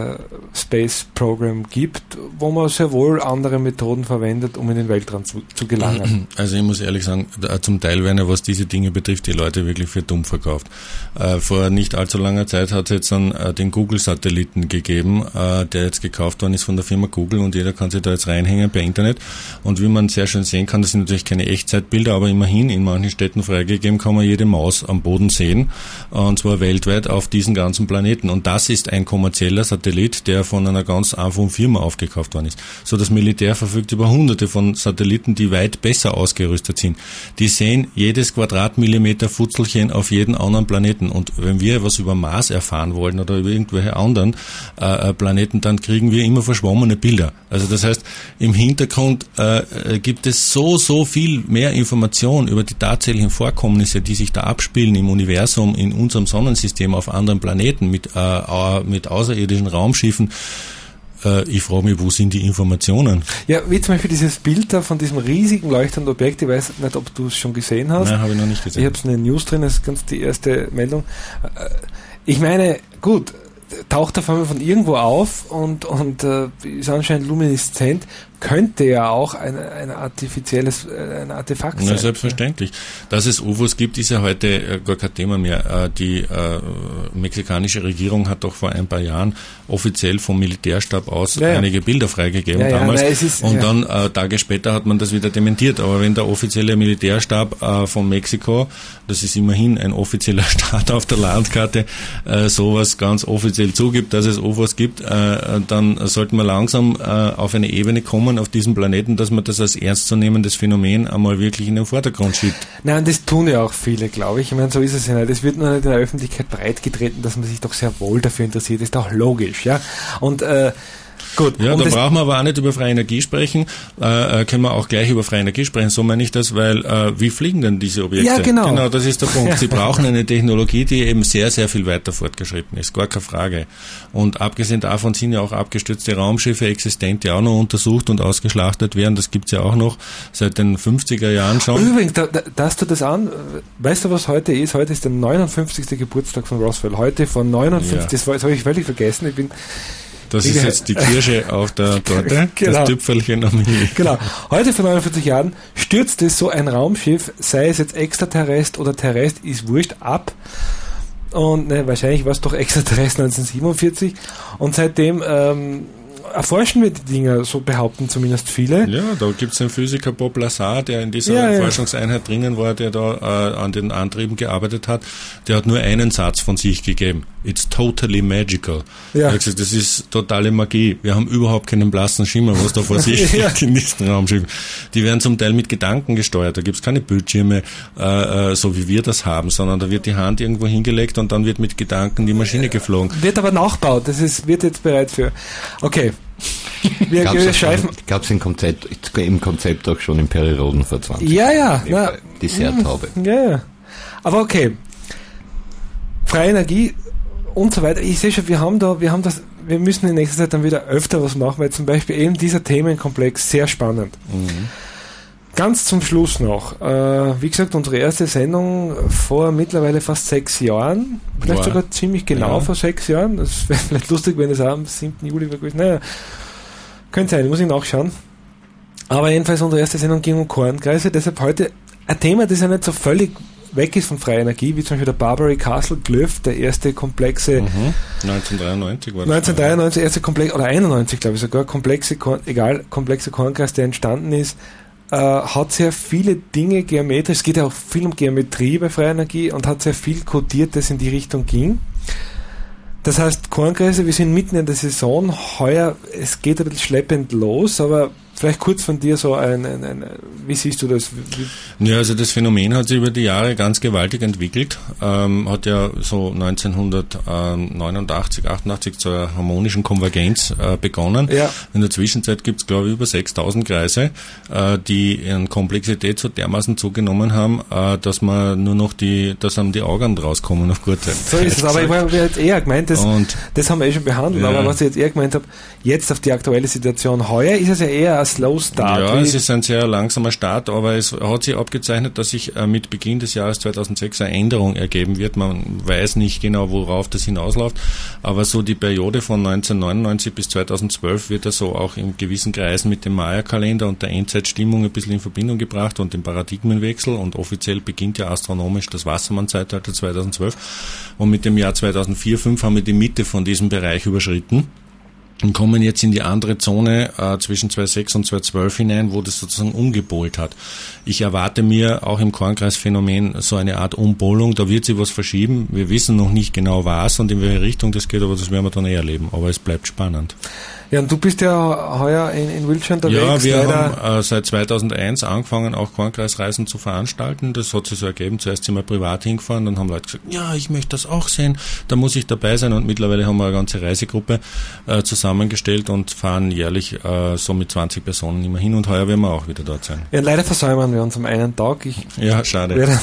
Space Program gibt, wo man sehr wohl andere Methoden verwendet, um in den Weltraum zu gelangen? Also ich muss ehrlich sagen, zum Teil werden ja, was diese Dinge betrifft, die Leute wirklich für dumm verkauft. Vor nicht allzu langer Zeit hat es jetzt dann den Google-Satelliten gegeben, der jetzt gekauft worden ist von der Firma Google und jeder kann sich da jetzt reinhängen per Internet. Und wie man sehr schön sehen kann, das sind natürlich keine Echtzeitbilder, aber immerhin in manchen Städten freigegeben, kann man jede Maus am Boden sehen, und zwar weltweit auf diesen ganzen Planeten. Und das ist ein kommerzieller Satellit, der von einer ganz einfachen Firma aufgekauft worden ist. So, das Militär verfügt über hunderte von Satelliten, die weit besser ausgerüstet sind. Die sehen jedes Quadratmillimeter Futzelchen auf jeden anderen Planeten. Und wenn wir was über Mars erfahren wollen oder über irgendwelche anderen Planeten, dann kriegen wir immer verschwommene Bilder. Also das heißt, im Hintergrund gibt es so viel mehr Information über die tatsächlichen Vorkommnisse, die sich da abspielen im Universum, in unserem Sonnensystem, auf anderen Planeten, mit außerirdischen Raumschiffen. Ich frage mich, wo sind die Informationen? Ja, wie zum Beispiel dieses Bild da von diesem riesigen leuchtenden Objekt. Ich weiß nicht, ob du es schon gesehen hast. Nein, habe ich noch nicht gesehen. Ich habe es in den News drin, das ist ganz die erste Meldung. Ich meine, gut, taucht auf einmal von irgendwo auf und ist anscheinend lumineszent, könnte ja auch ein artifizielles ein Artefakt sein. Na, selbstverständlich. Dass es UFOs gibt, ist ja heute gar kein Thema mehr. Die mexikanische Regierung hat doch vor ein paar Jahren offiziell vom Militärstab aus einige Bilder freigegeben damals. Dann Tage später hat man das wieder dementiert. Aber wenn der offizielle Militärstab von Mexiko, das ist immerhin ein offizieller Staat auf der Landkarte, sowas ganz offiziell zugibt, dass es UFOs gibt, dann sollten wir langsam auf eine Ebene kommen, kommen auf diesem Planeten, dass man das als ernstzunehmendes Phänomen einmal wirklich in den Vordergrund schiebt. Nein, das tun ja auch viele, glaube ich. Ich meine, so ist es ja nicht. Es wird nur nicht in der Öffentlichkeit breitgetreten, dass man sich doch sehr wohl dafür interessiert. Das ist auch logisch, ja. Und gut. Ja, da brauchen wir aber auch nicht über freie Energie sprechen. Können wir auch gleich über freie Energie sprechen. So meine ich das, weil wie fliegen denn diese Objekte? Ja, genau. Genau, das ist der Punkt. Sie brauchen eine Technologie, die eben sehr, sehr viel weiter fortgeschritten ist. Gar keine Frage. Und abgesehen davon sind ja auch abgestürzte Raumschiffe existent, die auch noch untersucht und ausgeschlachtet werden. Das gibt's ja auch noch seit den 50er Jahren schon. Übrigens, dass du das an, weißt du, was heute ist? Heute ist der 59. Geburtstag von Roswell. Heute vor 59, das habe ich völlig vergessen. Das ist jetzt die Kirsche auf der Torte, genau. Das Tüpfelchen am Himmel. Genau. Heute vor 49 Jahren stürzte so ein Raumschiff, sei es jetzt extraterrest oder terrest, ist wurscht, ab. Und wahrscheinlich war es doch extraterrest 1947. Und seitdem erforschen wir die Dinger, so behaupten zumindest viele. Ja, da gibt es einen Physiker, Bob Lazar, der in dieser Forschungseinheit drinnen war, der da an den Antrieben gearbeitet hat. Der hat nur einen Satz von sich gegeben. It's totally magical. Ja. Er hat gesagt, das ist totale Magie. Wir haben überhaupt keinen blassen Schimmer, was da vor sich liegt in diesen Raumschiffen. Die werden zum Teil mit Gedanken gesteuert. Da gibt es keine Bildschirme, so wie wir das haben, sondern da wird die Hand irgendwo hingelegt und dann wird mit Gedanken die Maschine geflogen. Wird aber nachgebaut. Wird jetzt bereit für... Okay. Gab es im Konzept auch schon in Periroden vor 20 Jahren. Ja. Desserthaube. Ja. Aber okay. Freie Energie und so weiter. Ich sehe schon, wir müssen in nächster Zeit dann wieder öfter was machen, weil zum Beispiel eben dieser Themenkomplex sehr spannend. Mhm. Ganz zum Schluss noch. Wie gesagt, unsere erste Sendung vor mittlerweile fast 6 Jahren. Vielleicht sogar ziemlich genau vor 6 Jahren. Das wäre vielleicht lustig, wenn es am 7. Juli war gewesen. Naja, könnte sein, muss ich nachschauen. Aber jedenfalls unsere erste Sendung ging um Kornkreise. Deshalb heute ein Thema, das ja nicht so völlig weg ist von freier Energie, wie zum Beispiel der Barbary Castle Glyph, der erste komplexe 1993 war das. 1993 erste komplexe, oder 91 glaube ich sogar, komplexe Kornkreis, der entstanden ist, hat sehr viele Dinge geometrisch, es geht ja auch viel um Geometrie bei freier Energie und hat sehr viel kodiert, das in die Richtung ging. Das heißt, Kornkreise, wir sind mitten in der Saison, heuer, es geht ein bisschen schleppend los, aber vielleicht kurz von dir so wie siehst du das? Ja, also das Phänomen hat sich über die Jahre ganz gewaltig entwickelt, hat ja so 1989, 88 zur harmonischen Konvergenz begonnen. Ja. In der Zwischenzeit gibt es, glaube ich, über 6000 Kreise, die in Komplexität so dermaßen zugenommen haben, dass man nur noch dass einem die Augen rauskommen auf kurze Zeit. So ist es, aber ich habe jetzt eher gemeint, das haben wir schon behandelt, aber was ich jetzt eher gemeint habe, jetzt auf die aktuelle Situation heuer ist es ja eher ein Slow Start. Ja, es ist ein sehr langsamer Start, aber es hat sich abgezeichnet, dass sich mit Beginn des Jahres 2006 eine Änderung ergeben wird. Man weiß nicht genau, worauf das hinausläuft, aber so die Periode von 1999 bis 2012 wird so auch in gewissen Kreisen mit dem Maya-Kalender und der Endzeitstimmung ein bisschen in Verbindung gebracht und dem Paradigmenwechsel, und offiziell beginnt ja astronomisch das Wassermann-Zeitalter 2012, und mit dem Jahr 2004-05 haben wir die Mitte von diesem Bereich überschritten und kommen jetzt in die andere Zone zwischen 2006 und 2012 hinein, wo das sozusagen umgepolt hat. Ich erwarte mir auch im Kornkreisphänomen so eine Art Umpolung, da wird sich was verschieben. Wir wissen noch nicht genau was und in welche Richtung das geht, aber das werden wir dann erleben. Aber es bleibt spannend. Ja, und du bist ja heuer in Wiltshire unterwegs. Ja, wir haben seit 2001 angefangen, auch Kornkreisreisen zu veranstalten. Das hat sich so ergeben. Zuerst sind wir privat hingefahren, dann haben Leute gesagt, ja, ich möchte das auch sehen, da muss ich dabei sein. Und mittlerweile haben wir eine ganze Reisegruppe zusammengestellt und fahren jährlich so mit 20 Personen immer hin, und heuer werden wir auch wieder dort sein. Ja, leider versäumen wir uns um einen Tag. Ja, schade.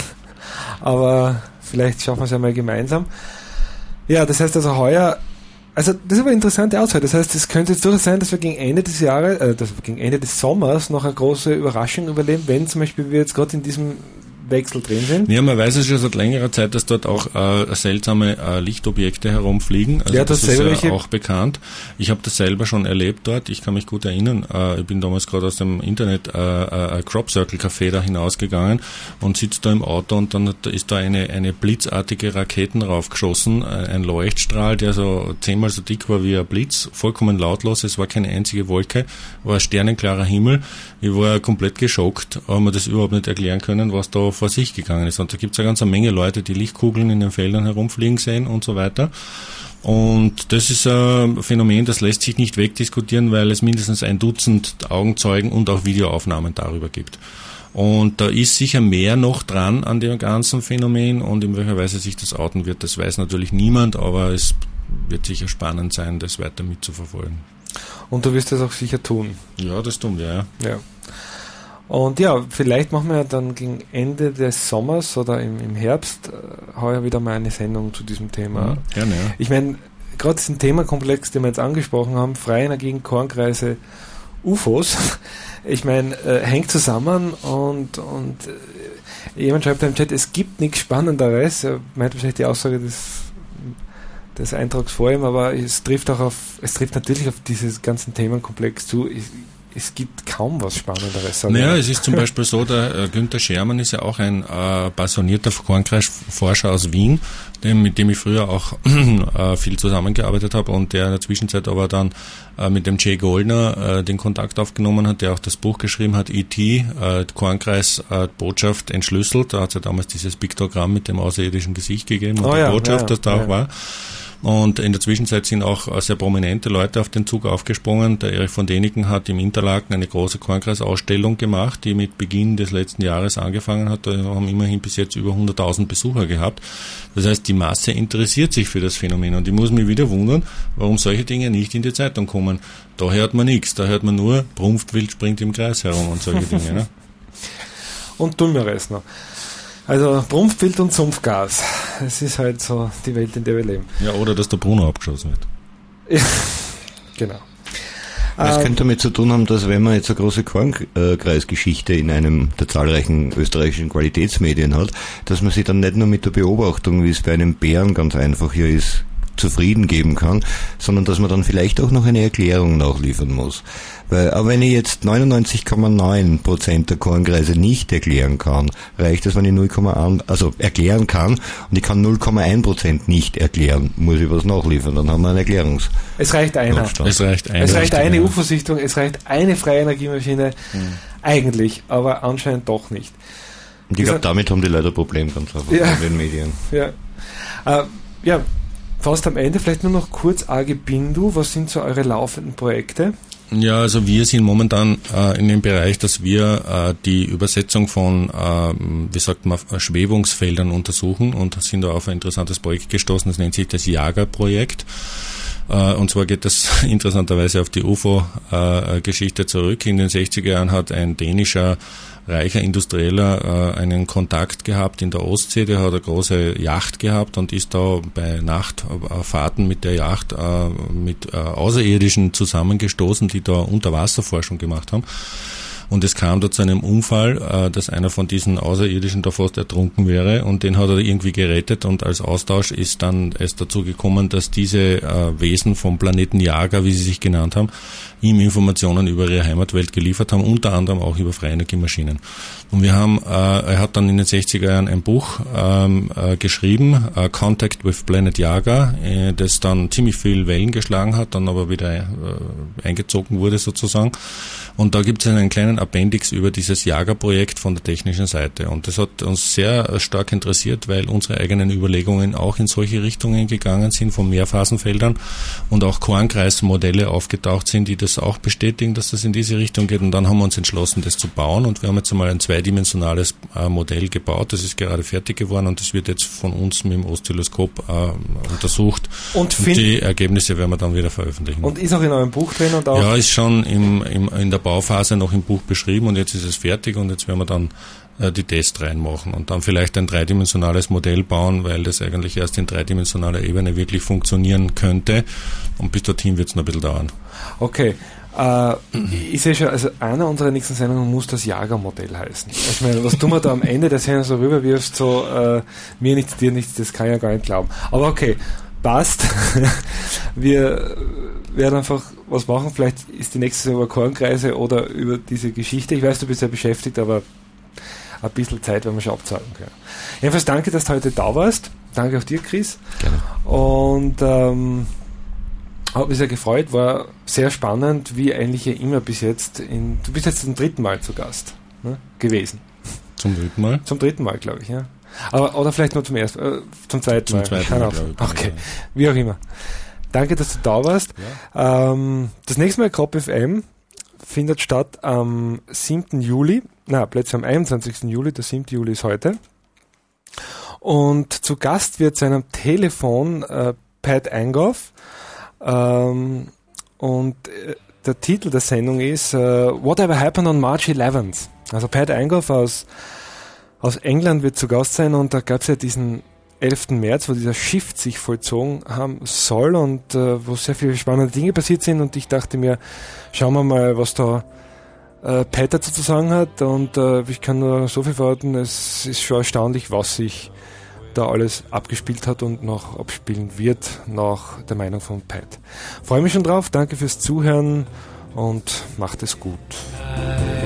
Aber vielleicht schaffen wir es ja mal gemeinsam. Ja, das heißt also heuer, also das ist aber eine interessante Auswahl. Das heißt, es könnte jetzt durchaus sein, dass wir gegen Ende des Jahres, gegen Ende des Sommers noch eine große Überraschung überleben, wenn zum Beispiel wir jetzt gerade in diesem Wechsel drin sind. Ja, man weiß es schon seit längerer Zeit, dass dort auch seltsame Lichtobjekte herumfliegen. Also ja, das ist ja auch bekannt. Ich habe das selber schon erlebt dort. Ich kann mich gut erinnern. Ich bin damals gerade aus dem Internet Crop Circle Café da hinausgegangen und sitze da im Auto, und dann ist da eine blitzartige Raketen raufgeschossen, ein Leuchtstrahl, der so 10-mal so dick war wie ein Blitz, vollkommen lautlos. Es war keine einzige Wolke, war ein sternenklarer Himmel. Ich war komplett geschockt, habe mir das überhaupt nicht erklären können, was da vor sich gegangen ist. Und da gibt es ja ganz eine Menge Leute, die Lichtkugeln in den Feldern herumfliegen sehen und so weiter. Und das ist ein Phänomen, das lässt sich nicht wegdiskutieren, weil es mindestens 1 Dutzend Augenzeugen und auch Videoaufnahmen darüber gibt. Und da ist sicher mehr noch dran an dem ganzen Phänomen, und in welcher Weise sich das outen wird, das weiß natürlich niemand, aber es wird sicher spannend sein, das weiter mitzuverfolgen. Und du wirst das auch sicher tun. Ja, das tun wir, ja. Und ja, vielleicht machen wir ja dann gegen Ende des Sommers oder im Herbst heuer wieder mal eine Sendung zu diesem Thema. Gerne, ja. Ich meine, gerade diesen Themenkomplex, den wir jetzt angesprochen haben, freie Energien, Kornkreise, UFOs, ich meine, hängt zusammen, und jemand schreibt im Chat, es gibt nichts Spannenderes, er meint wahrscheinlich die Aussage des Eintrags vor ihm, aber es trifft natürlich auf dieses ganzen Themenkomplex zu. Es gibt kaum was Spannenderes. Naja, es ist zum Beispiel so, der Günther Schermann ist ja auch ein passionierter Kornkreisforscher aus Wien, mit dem ich früher auch viel zusammengearbeitet habe, und der in der Zwischenzeit aber dann mit dem Jay Goldner den Kontakt aufgenommen hat, der auch das Buch geschrieben hat, E.T., Kornkreis Botschaft entschlüsselt. Da hat es ja damals dieses Piktogramm mit dem außerirdischen Gesicht gegeben und die Botschaft, das da auch war. Und in der Zwischenzeit sind auch sehr prominente Leute auf den Zug aufgesprungen. Der Erich von Däniken hat im Interlaken eine große Kornkreisausstellung gemacht, die mit Beginn des letzten Jahres angefangen hat. Da haben immerhin bis jetzt über 100.000 Besucher gehabt. Das heißt, die Masse interessiert sich für das Phänomen. Und ich muss mich wieder wundern, warum solche Dinge nicht in die Zeitung kommen. Da hört man nichts. Da hört man nur, Prumpftwild springt im Kreis herum und solche Dinge. Ne? Und Dümmeres noch. Also Prumpfbild und Sumpfgas. Es ist halt so die Welt, in der wir leben. Ja, oder dass der Bruno abgeschossen wird. Ja, genau. Das könnte damit zu tun haben, dass wenn man jetzt eine große Kornkreisgeschichte in einem der zahlreichen österreichischen Qualitätsmedien hat, dass man sich dann nicht nur mit der Beobachtung, wie es bei einem Bären ganz einfach hier ist, zufrieden geben kann, sondern dass man dann vielleicht auch noch eine Erklärung nachliefern muss. Weil, aber wenn ich jetzt 99,9% der Kornkreise nicht erklären kann, reicht es, wenn ich 0,1, erklären kann, und ich kann 0,1% nicht erklären, muss ich was nachliefern, dann haben wir einen Erklärungs. Es reicht einer. Es reicht eine UFO-Sichtung, es reicht eine freie Energiemaschine, eigentlich, aber anscheinend doch nicht. Und ich glaube, damit haben die Leute ein Problem ganz einfach in den Medien. Ja. Fast am Ende, vielleicht nur noch kurz AG Bindu, was sind so eure laufenden Projekte? Ja, also wir sind momentan in dem Bereich, dass wir die Übersetzung von, Schwebungsfeldern untersuchen, und sind da auf ein interessantes Projekt gestoßen, das nennt sich das Jager-Projekt. Und zwar geht das interessanterweise auf die UFO-Geschichte zurück. In den 60er Jahren hat ein dänischer reicher Industrieller einen Kontakt gehabt in der Ostsee, der hat eine große Yacht gehabt und ist da bei Nachtfahrten mit der Yacht mit Außerirdischen zusammengestoßen, die da Unterwasserforschung gemacht haben. Und es kam da zu einem Unfall, dass einer von diesen Außerirdischen da fast ertrunken wäre, und den hat er irgendwie gerettet, und als Austausch ist dann erst dazu gekommen, dass diese Wesen vom Planeten Jager, wie sie sich genannt haben, ihm Informationen über ihre Heimatwelt geliefert haben, unter anderem auch über freie Energiemaschinen. Und wir haben, er hat dann in den 60er Jahren ein Buch geschrieben, Contact with Planet Jager, das dann ziemlich viel Wellen geschlagen hat, dann aber wieder eingezogen wurde sozusagen. Und da gibt es einen kleinen Appendix über dieses Jager-Projekt von der technischen Seite. Und das hat uns sehr stark interessiert, weil unsere eigenen Überlegungen auch in solche Richtungen gegangen sind, von Mehrphasenfeldern, und auch Kornkreismodelle aufgetaucht sind, die das auch bestätigen, dass das in diese Richtung geht. Und dann haben wir uns entschlossen, das zu bauen. Und wir haben jetzt einmal ein zweidimensionales Modell gebaut. Das ist gerade fertig geworden, und das wird jetzt von uns mit dem Oszilloskop untersucht. Und die Ergebnisse werden wir dann wieder veröffentlichen. Und ist auch in eurem Buch drin? Und auch ja, ist schon in der Bauphase noch im Buch beschrieben, und jetzt ist es fertig, und jetzt werden wir dann die Tests reinmachen und dann vielleicht ein dreidimensionales Modell bauen, weil das eigentlich erst in dreidimensionaler Ebene wirklich funktionieren könnte, und bis dorthin wird es noch ein bisschen dauern. Okay. Ich sehe schon, also einer unserer nächsten Sendungen muss das Jagermodell heißen. Ich meine, was du mir da am Ende der Sendung so rüberwirfst, so mir nichts, dir nichts, das kann ich ja gar nicht glauben. Aber okay, passt. Wir werden einfach was machen. Vielleicht ist die nächste über Kornkreise oder über diese Geschichte. Ich weiß, du bist ja beschäftigt, aber ein bisschen Zeit werden wir schon abzahlen können. Jedenfalls danke, dass du heute da warst. Danke auch dir, Chris. Gerne. Und hat mich sehr gefreut, war sehr spannend, wie eigentlich ja immer bis jetzt. Du bist jetzt zum 3. Mal zu Gast gewesen. Zum dritten Mal? Zum dritten Mal, glaube ich, ja. Aber, oder vielleicht nur zum zweiten Mal. Zum zweiten Mal, okay, wie auch immer. Danke, dass du da warst. Ja. Das nächste Mal Crop FM findet statt am 7. Juli. Plötzlich am 21. Juli. Der 7. Juli ist heute. Und zu Gast wird sein am Telefon Pat Angoff. Und der Titel der Sendung ist Whatever Happened on March 11th. Also Pat Angoff aus England wird zu Gast sein, und da gab es ja diesen 11. März, wo dieser Shift sich vollzogen haben soll und wo sehr viele spannende Dinge passiert sind, und ich dachte mir, schauen wir mal, was da Pat dazu zu sagen hat, und ich kann nur so viel verraten, es ist schon erstaunlich, was sich da alles abgespielt hat und noch abspielen wird, nach der Meinung von Pat. Freue mich schon drauf, danke fürs Zuhören und macht es gut.